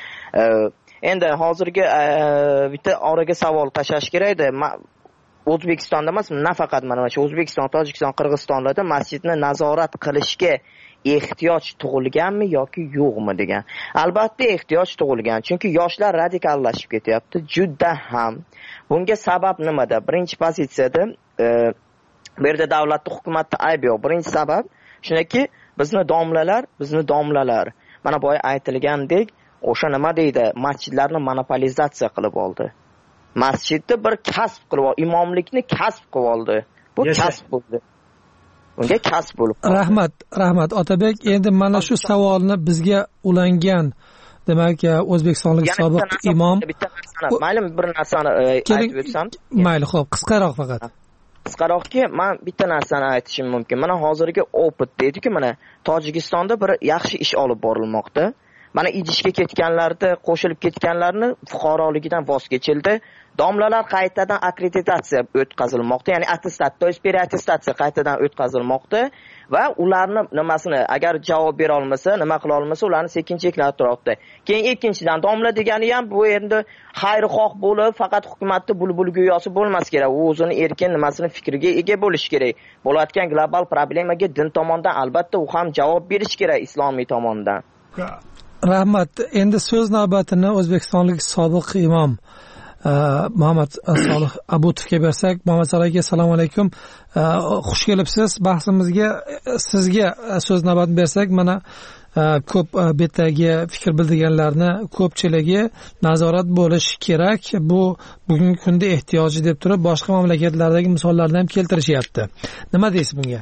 Endi hozirgi bitta oraga savol tashlash kerakda. O'zbekistonda emas, nafaqat mana shu O'zbekiston, Tojikiston, Qirg'izistonlarda masjidni nazorat qilishga ehtiyoj tug'ilganmi yoki yo'qmi degan. Albatta ehtiyoj tug'ilgan, chunki yoshlar radikallashib ketyapti, juda ham. Bunga sabab nimada? Birinchi pozitsiyada bu yerda davlatning hukumatda ayb yo'q. Birinchi sabab shunaki, bizni domlalar, bizni domlalar. Mana boya aytilgandek, o'sha nima deydi, masjidlarni monopolizatsiya qilib oldi. Masjidni bir kasb qilib oldi, imomlikni kasb qilib oldi. Bu kasb bo'ldi. unga kasb bo'lib qoldi. Rahmat, rahmat Otabek. Endi mana shu savolni bizga ulangan, demak, o'zbekistonlik sobiq imom. Mayli, bir narsani aytib o'tsam. Mayli, xo'p, qisqaroq faqat. Qisqaroqki, men bitta narsani aytishim mumkin. Mana hozirgi opit deydi-ku, mana Tojikistonda bir yaxshi ish olib borilmoqda. Mana idishga ketganlarni, qo'shilib ketganlarni fuqaroligidan voz kechildi. Domlalar qaytadan akkreditatsiya o'tkazilmoqda, ya'ni attestat, to есть pereattestatsiya qaytadan o'tkazilmoqda va ularni nimasini agar javob bera olmasa, nima qila olmasa, ularni sekin cheklab turibdi. Keyin ikkinchidan domla degani ham bu endi xayrixoh bo'lib, faqat hukumatni bulbul go'yosi bo'lmas kerak. U o'zini erkin nimasini fikriga ega bo'lish kerak. Bo'layotgan global problemaga din tomonidan albatta u ham javob berish kerak islomiy tomondan. Rahmat. Endi so'z navbatini o'zbekistonlik sobiq imom Muhammad Solih Abutovga bersak. Muhammad Solih aka, assalomu alaykum. Xush kelibsiz. Bahsimizga sizga so'z navbatini bersak, mana ko'p betdagi fikr bildirganlarni ko'pchiligi nazorat bo'lishi kerak, bu bugungi kunda ehtiyoji deb turib, boshqa mamlakatlardagi misollarni ham keltirishyapti. Nima deysiz bunga?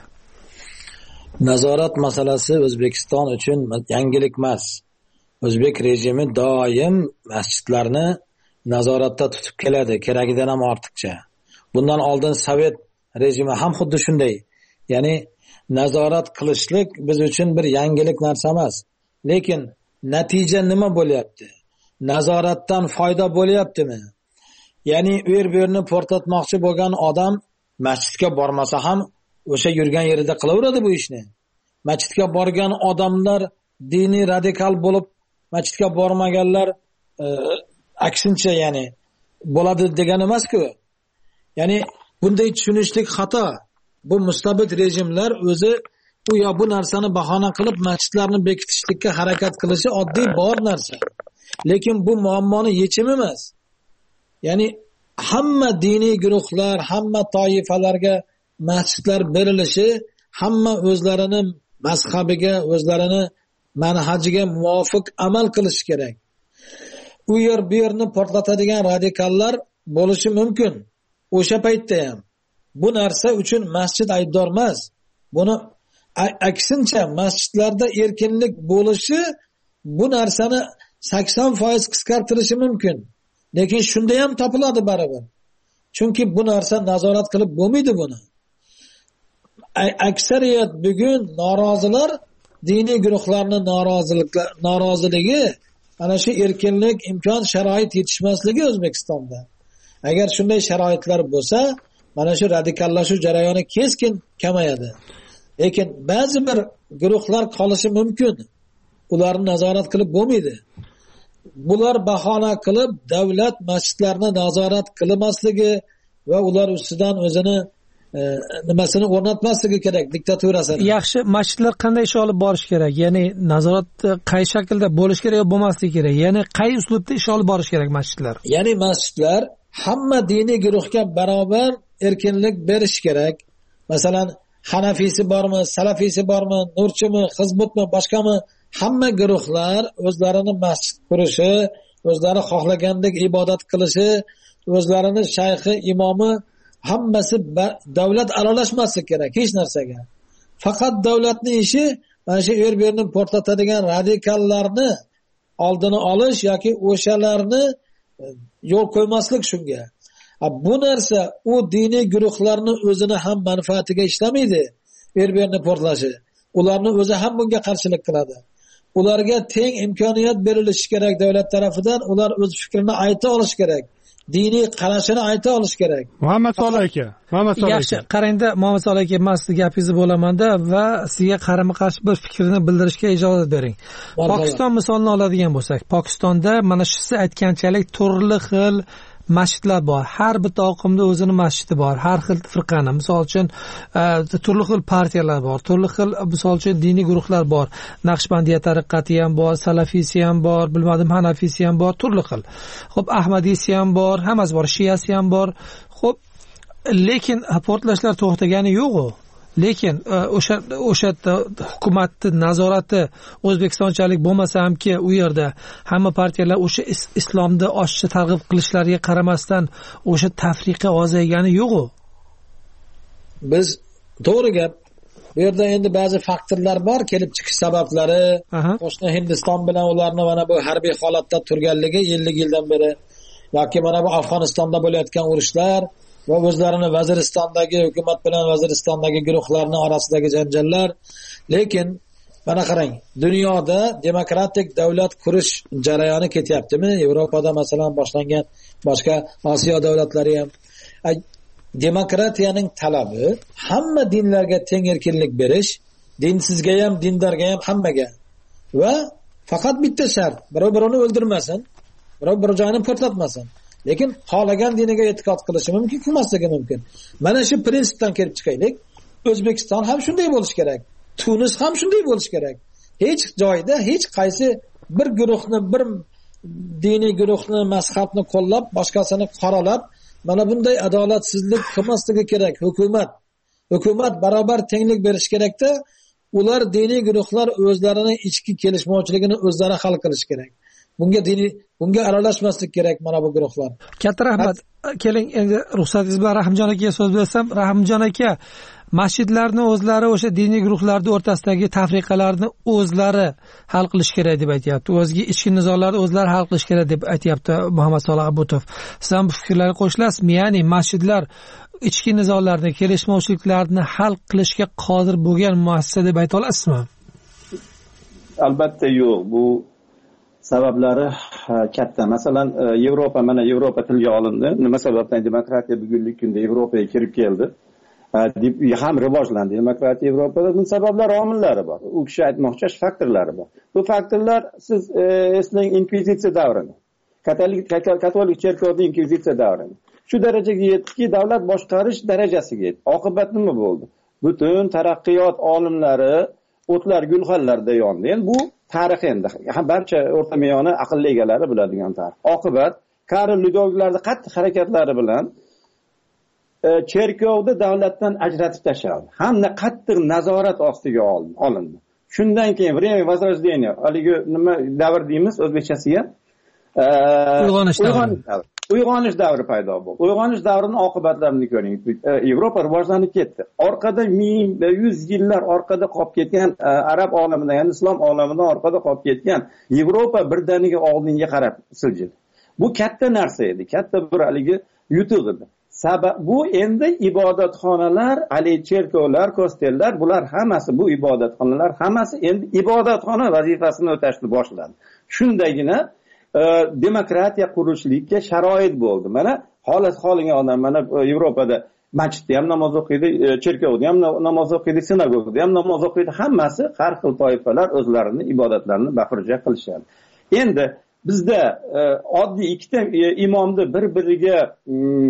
Nazorat masalasi O'zbekiston uchun yangilik emas. O'zbek rejimi doim masjidlarni nazoratda tutib keladi, keragidan ham ortiqcha. Bundan oldin Sovet rejimi ham xuddi shunday. Ya'ni nazorat qilishlik biz uchun bir yangilik narsa emas. Lekin natija nima bo'lyapti? Nazoratdan foyda bo'lyaptimi? Ya'ni u yer bu yerni portlatmoqchi bo'lgan odam masjidga bormasa ham o'sha yurgan yerida qilaveradi bu ishni. Masjidga borgan odamlar diniy radikal bo'lib, masjidga bormaganlar e, aksincha ya'ni bo'ladi degani emas-ku. Ya'ni bunday tushunishlik xato. Bu mustabid rejimlar o'zi u yo bu narsani bahona qilib masjidlarni bekitishlikka harakat qilishi oddiy bor narsa. Lekin bu muammoni yechimi emas. Ya'ni hamma diniy guruhlar, hamma toifalarga masjidlar berilishi, hamma o'zlarini mazhabiga, o'zlarini manhajiga muvofiq amal qilish kerak. U yer bu yerni portlatadigan radikallar bo'lishi mumkin. O'sha paytda ham bu narsa uchun masjid aybdor emas. Buni aksincha masjidlarda erkinlik bo'lishi bu narsani sakson foiz qisqartirishi mumkin. Lekin shunda ham topiladi baribir. Chunki bu narsa nazorat qilib bo'lmaydi buni. Aksariyat bugun norozilar diniy guruhlarning noroziligi, noroziligi ana shu erkinlik, imkon, sharoit yetishmasligi O'zbekistonda. Agar shunday sharoitlar bo'lsa, mana shu radikallashuv jarayoni keskin kamayadi. Lekin ba'zi bir guruhlar qolishi mumkin. Ularni nazorat qilib bo'lmaydi. Bular bahona qilib davlat masjidlarni nazorat qilmasligi va ular ustidan o'zini e, nimasini o'rnatmasligi kerak, diktaturasini. Yaxshi, masjidlar qanday ish olib borish kerak? Ya'ni nazorat qay shaklda bo'lish kerak yo bo'lmasligi kerak? Ya'ni qay uslubda ish olib borish kerak masjidlar? Ya'ni masjidlar hamma diniy guruhga barobar erkinlik berish kerak. Masalan, Hanafiysi bormi, Salafiysi bormi, Nurchimi, Hizbutmi, boshqami, hamma guruhlar o'zlarini masjid qurishi, o'zlari xohlagandek ibodat qilishi, o'zlarini shayxi, imomi hammasi davlat aralashmasi kerak hech narsaga. Faqat davlatning ishi mana shu yer-yerni portlatadigan radikallarni oldini olish yoki o'shalarni yo'l qo'ymaslik shunga. Bu narsa u diniy guruhlarni o'zini ham manfaatiga ishlamaydi. Er-berni portlashi. Ularni o'zi ham bunga qarshilik qiladi. Ularga teng imkoniyat berilishi kerak davlat tarafidan. Ular o'z fikrini ayta olish kerak. Diniy qarashini ayta olish kerak. Muhammad Solih aka, Muhammad Solih aka. Yaxshi, qarangda Muhammad Solih aka, men sizga gapingizni bo'lamanda va sizga qarama-qarshi bir fikrni bildirishga ijozat bering. Pokiston misolini oladigan bo'lsak, Pokistonda mana shu siz aytganchalik turli xil masjidlar bor. Har bitta oqimda o'zini masjidi bor. Har xil firqani, misol uchun turli xil partiyalar bor, turli xil misol uchun diniy guruhlar bor. Naqshbandiya tariqati ham bor, Salafiysi ham bor, bilmadim Hanafiysi ham bor, turli xil. Xo'p, Ahmadiysi ham bor, hammasi bor, Shiyasi ham bor. Xo'p, lekin portlashlar to'xtagani yo'q-ku. Lekin o'sha o'sha hukumatning nazorati O'zbekistonchalik bo'lmasa hamki u yerda hamma partiyalar o'sha islomni oshcha targ'ib qilishlariga qaramasdan o'sha tafriqa ozaygani yo'q-ku. Biz to'g'ri gap. bu yerda endi ba'zi faktorlar bor, kelib chiqish sabablari. Qo'shni Hindiston bilan ularni mana bu harbiy holatda turganligi ellik yildan beri yoki mana bu Afg'onistonda bo'layotgan urushlar va o'zlarini Vaziristondagi hukumat bilan Vaziristondagi guruhlarning orasidagi janjallar. Lekin mana qarang, dunyoda demokratik davlat qurish jarayoni ketyaptimi? Yevropada masalan boshlangan, boshqa Osiyo davlatlari ham. Demokratiyaning talabi hamma dinlarga teng erkinlik berish, dinsizga ham, dindorga ham, hammaga. Va faqat bitta shart, birov birovni o'ldirmasin, birov bir joyini portlatmasin. Lekin xohlagan diniga e'tiqod qilishi mumkin, qilmasligi mumkin. Mana shu prinsipdan kelib chiqaylik. O'zbekiston ham shunday bo'lish kerak. Tunis ham shunday bo'lish kerak. Hech joyda hech qaysi bir guruhni, bir diniy guruhni, mazhabni qo'llab, boshqasini qoralab, mana bunday adolatsizlik qilmasligi kerak hukumat. Hukumat barobar tenglik berish kerakda, ular diniy guruhlar o'zlarini ichki kelishmovchiligini o'zlari hal qilish kerak. Bunga diniy, bunga aralashmaslik kerak mana bu guruhlar. Katta rahmat. Keling, endi ruxsatingiz bilan Rahimjon akaga so'z bersam. Rahimjon aka, masjidlarni o'zlari o'sha diniy guruhlarning o'rtasidagi tafriqalarni o'zlari hal qilish kerak deb aytayapti. O'zga ichki nizolarni o'zlari hal qilish kerak deb aytayapti Muhammad Solih Abutov. Siz ham bu fikrlarga qo'shilasizmi? Ya'ni masjidlar ichki nizolarni, kelishmovchiliklarni hal qilishga qodir bo'lgan muassasa deb ayta olasizmi? Albatta yo'q. Bu sabablari katta. Masalan, Yevropa, mana Yevropa tilga olindi. Nima sababdan demokratiya bugungi kunda Yevropaga kirib keldi? Ham rivojlandi demokratiya Yevropada. Bunun sabablar, omillari bor. U kishi aytmoqchi faktorlari bor. Bu faktorlar, siz eslang, inkvizitsiya davrini. Katolik katolik cherkovning inkvizitsiya davrini. Shu darajaga yetdiki, davlat boshqarish darajasiga yetdi. Oqibat nima bo'ldi? Butun taraqqiyot olimlari o'tlar, gulxanlarda yondi. Endi bu tarix endi. Barcha o'rta miyona aqlli egalari biladigan tarix. Oqibat Karl Ludoviglarning qattiq harakatlari bilan cherkovni davlatdan ajratib tashladi. Hamda qattiq nazorat ostiga olindi. Shundan keyin время возрождения, haligi nima davr deymiz o'zbekchasiga? Uyg'onish davri. Uyg'onish davri paydo bo'ldi. Uyg'onish davrining oqibatlarini ko'ring. Yevropa rivojlanib ketdi. Orqada ming yuz yillar orqada qolib ketgan arab olamidan, ya'ni islom olamidan orqada qolib ketgan Yevropa birdaniga oldinga qarab siljidi. Bu katta narsa edi, katta bir haligi yutuq edi. Sabab bu endi ibodatxonalar, ali cherkovlar, kostellar, bular hammasi, bu ibodatxonalar hammasi endi ibodatxona vazifasini o'tashni boshladi. Shundagina e, demokratiya qurishlikka sharoit bo'ldi. Mana holat xohlagan odam mana Yevropada masjidda ham namoz o'qiydi, cherkovda ham namoz o'qiydi, sinagogada ham namoz o'qiydi. Hammasi har xil toifalar o'zlarini ibodatlarini bafurja qilishadi. Endi bizda e, oddiy ikkita e, imomni bir-biriga mm,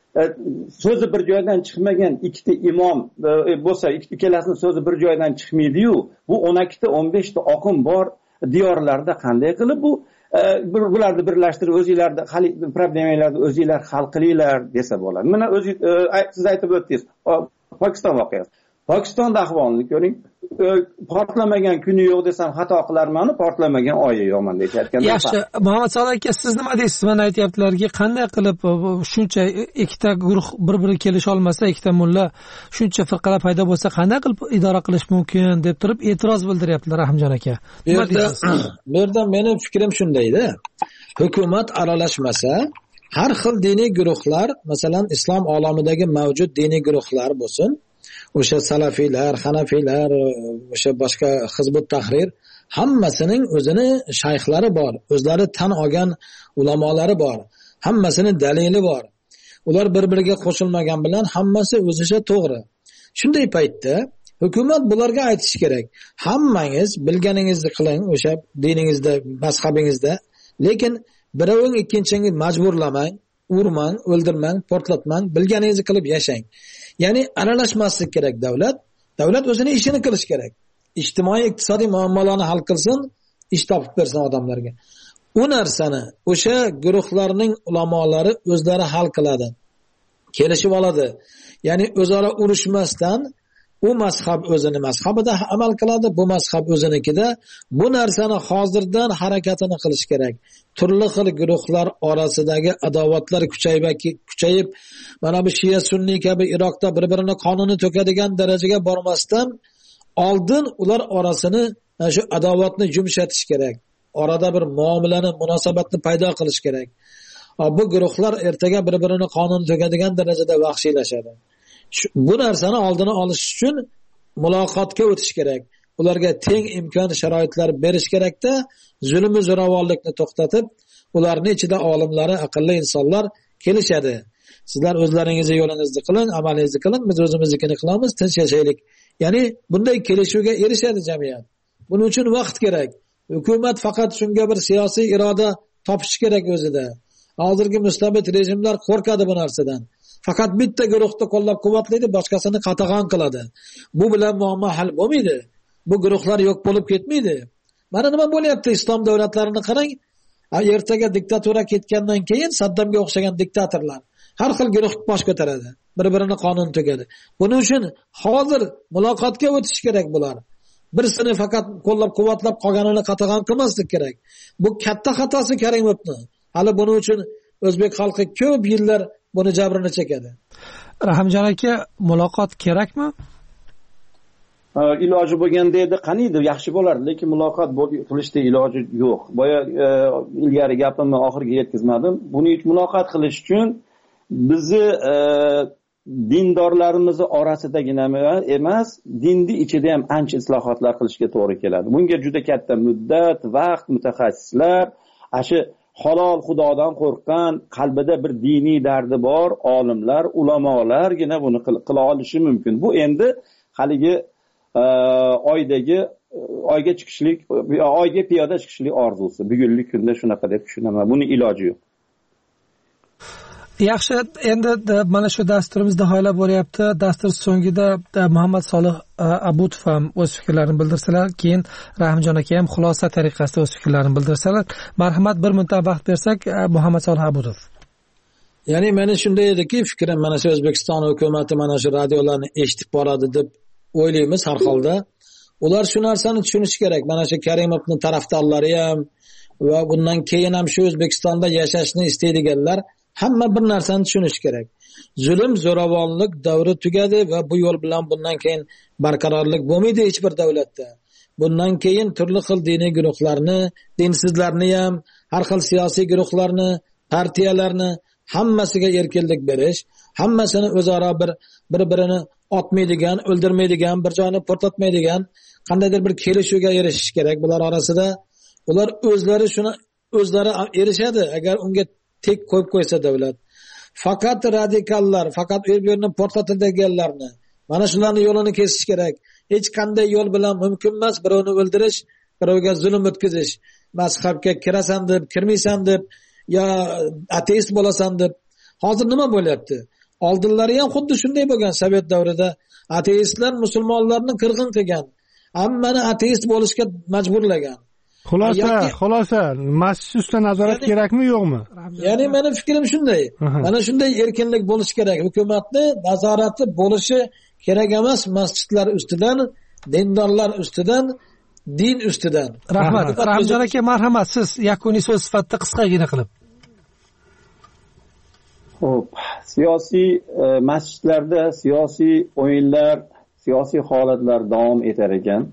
so'zi bir joydan chiqmagan ikkita imom bo'lsa, ikkalasining so'zi bir joydan chiqmaydi-yu, bu o'n ikkita o'n beshta oqim bor diyorlarda qanday qilib bu bularni birlashtirib o'zingizlarda problemalarni o'zingizlar hal qilinglar desa bo'ladi. Mana o'zi siz aytib o'tdingiz, Pokiston voqeasi. Pokistonda ahvolni ko'ring. Portlamagan kuni yo'q desam xato qilarman, portlamagan oyi yomon deyotganda. Yaxshi, Muhammad Solih aka, siz nima deysiz? Mana aytayaptilarki, qanday qilib shuncha ikkita guruh bir-biriga kelisha olmasa, ikkita mulla shuncha firqalar paydo bo'lsa, qanday qilib idora qilish mumkin deb turib e'tiroz bildiryaptilar Rahimjon aka. Bu yerda, bu yerda mening fikrim shundaydi. Hukumat aralashmasa, har xil diniy guruhlar, masalan, islom olamidagi mavjud diniy guruhlar bo'lsin, o'sha salafiylar, hanafiylar, o'sha boshqa Hizbut Tahrir, hammasining o'zini shayxlari bor, o'zlari tan olgan ulamolari bor, hammasining dalili bor. Ular bir-biriga qo'shilmagan bilan hammasi o'zicha to'g'ri. Shunday paytda hukumat bularga aytish kerak. Hammangiz bilganingizni qiling o'sha diningizda, mazhabingizda, lekin biroving ikkinchingizni majburlamang, urmang, o'ldirmang, portlatmang, bilganingizni qilib yashang. Ya'ni aralashmaslik kerak davlat. Davlat o'zini ishini qilish kerak. Ijtimoiy iqtisodiy muammolarni hal qilsin, ish topib bersin odamlarga. U narsani o'sha guruhlarning ulamolari o'zlari hal qiladi. Kelishib oladi. Ya'ni o'zaro urushmasdan u mazhab o'zini mazhabida amal qiladi, bu mazhab o'zinikida. Bu narsani hozirdan harakatini qilish kerak. Turli xil guruhlar orasidagi adovatlar kuchayib kuchayib mana bu Shia Sunniy kabi Iroqda bir-birini qonini to'kadigan darajaga bormasdan oldin ular orasini shu adovatni yumshatish kerak. Orada bir muomalani, munosabatni paydo qilish kerak. Bu guruhlar ertaga bir-birini qonun to'gadigan darajada vahshiylashadi. Bu narsani oldini olish uchun muloqotga o'tish kerak. Ularga teng imkon sharoitlar berish kerakda, zulm va zo'ravonlikni to'xtatib, ularning ichida olimlari, aqlli insonlar kelishadi. Sizlar o'zlaringizni yo'lingizni qiling, amalingizni qiling, biz o'zimiznikini qilamiz, tinch yashaylik. Ya'ni bunday kelishuvga erishadi jamiyat. Buning uchun vaqt kerak. Hukumat faqat shunga bir siyosiy iroda topish kerak o'zida. Hozirgi mustabid rejimlar qo'rqadi bu narsadan. Faqat bitta guruhni qo'llab-quvvatlaydi, boshqasini qatag'on qiladi. Bu bilan muammo hal bo'lmaydi. Bu guruhlar yo'q bo'lib ketmaydi. Mana nima bo'lyapti islom davlatlarini qarang. Ertaga diktatura ketgandan keyin Saddamga o'xshagan diktatorlar har xil guruh bosh ko'taradi. Bir-birini qonun tugadi. Buning uchun hozir muloqotga o'tish kerak bular. Birsini faqat qo'llab-quvvatlab qolganini qatag'on qilmaslik kerak. Bu katta xatosi Karimovning. Hali buning uchun o'zbek xalqi ko'p yillar buni jabrini chekadi. Rahimjon aka, muloqot kerakmi? Iloji bo'lganda edi, qaniydi yaxshi bo'lardi, lekin muloqot qilishda iloji yo'q. Boya ilgari gapimni oxiriga yetkazmadim. Buning uchun muloqot qilish uchun bizni dindorlarimiz orasidagina emas, dinni ichida ham ancha islohotlar qilishga to'g'ri keladi. Bunga juda katta muddat, vaqt, mutaxassislar, ashi halol xudodan qo'rqqan, qalbida bir diniy dardi bor olimlar, ulamolargina buni qila olishi mumkin. Bu endi haligi oydagi oyga chiqishlik, oyga piyoda chiqishlik orzusi. Bugungi kunda shunaqa deb tushunaman. Buning iloji yo'q. Yaxshi, endi mana shu dasturimiz nihoyalab bo'lyapti. Dastur so'ngida Muhammad Solih Abutov ham o'z fikrlarini bildirsalar, keyin Rahimjon aka ham xulosa tariqasida o'z fikrlarini bildirsalar. Marhamat, bir minutda vaqt bersak, Muhammad Solih Abutov. Ya'ni meni shunday ediki, fikrim mana shu O'zbekiston hukumati mana shu radiolarni eshitib boradi deb o'ylaymiz har holda. Ular shu narsani tushunish kerak. Mana shu Karimovning tarafdorlari ham va bundan keyin ham shu O'zbekistonda yashashni istaydiganlar hamma bir narsani tushunish kerak. Zulm, zo'ravonlik davri tugadi va bu yo'l bilan bundan keyin barqarorlik bo'lmaydi hech bir davlatda. Bundan keyin turli xil diniy guruhlarni, dinsizlarni ham, har xil siyosiy guruhlarni, partiyalarni hammasiga erkinlik berish, hammasini o'zaro bir bir-birini otmaydigan, o'ldirmaydigan, bir joyni portlatmaydigan qandaydir bir kelishuvga erishish kerak bular orasida. Ular o'zlari shuni o'zlari erishadi agar unga tek qo'yib qo'ysa davlat. Faqat radikallar, faqat o'z-o'zini portlatadiganlarni, mana shularni yo'lini kesish kerak. Hech qanday yo'l bilan mumkin emas birovni o'ldirish, birovga zulm o'tkazish. Mazhabga kirasan deb, kirmaysan deb, yo ateist bo'lasan deb. Hozir nima bo'lyapti? Oldinlari ham xuddi shunday bo'lgan Sovet davrida. Ateistlar musulmonlarni qirg'in qilgan. Hammani ateist bo'lishga majburlagan. Xulosa, xulosa, masjid ustidan nazorat kerakmi, yo'qmi? Ya'ni meni fikrim shunday. Mana shunday erkinlik bo'lish kerak. Hukumatni nazorati bo'lishi kerak emas masjidlar ustidan, dindorlar ustidan, din ustidan. Rahmat. Rahimjon aka, marhamat, siz yakuniy so'z sifatida qisqagina qilib. Xo'p, siyosiy masjidlarda siyosiy o'yinlar, siyosiy holatlar davom etar ekan.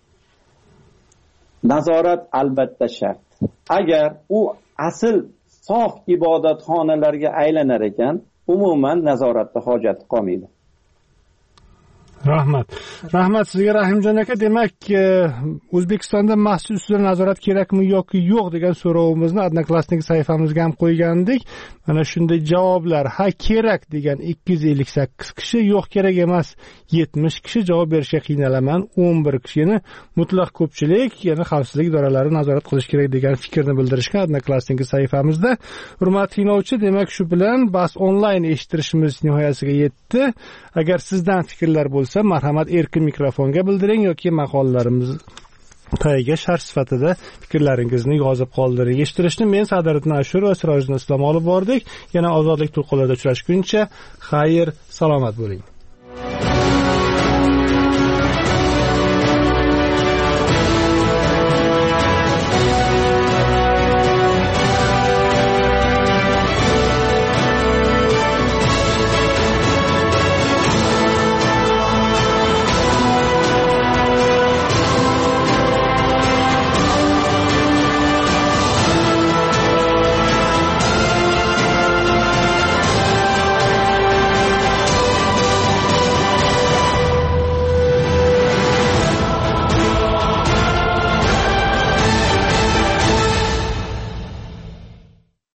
Nazorat albatta shart. Agar u asl sof ibodatxonalarga aylanar ekan, umuman nazoratda hojat qolmaydi. Rahmat. Rahmat sizga Rahimjon aka. Demak, O'zbekistonda masjid ustidan nazorat kerakmi yoki yo'q degan so'rovimizni Adnoklassnik sayfamizga ham qo'ygandik. Mana shunday javoblar, ha kerak degan ikki yuz ellik sakkiz kishi, yo'q kerak emas yetmish kishi javob berishga qiynalaman o'n bir kishi. Ya'ni mutlaq ko'pchilik, ya'ni xavfsizlik idoralari nazorat qilish kerak degan fikrni bildirishgan Adnoklassnik sayfamizda. Hurmatli tinglovchi, demak shu bilan bas onlayn eshittirishimiz nihoyasiga yetdi. Agar sizdan fikrlar bo'lsa, marhamat erkin mikrofonga bildiring yoki maqolalarimiz tagiga sharh sifatida fikrlaringizni yozib qoldiring. Eshittirishni men Sadiriddin Ashur va Sirojiddin Islom olib bordik. Yana ozodlik to'lqinlarida uchrashguncha xayr, salomat bo'ling.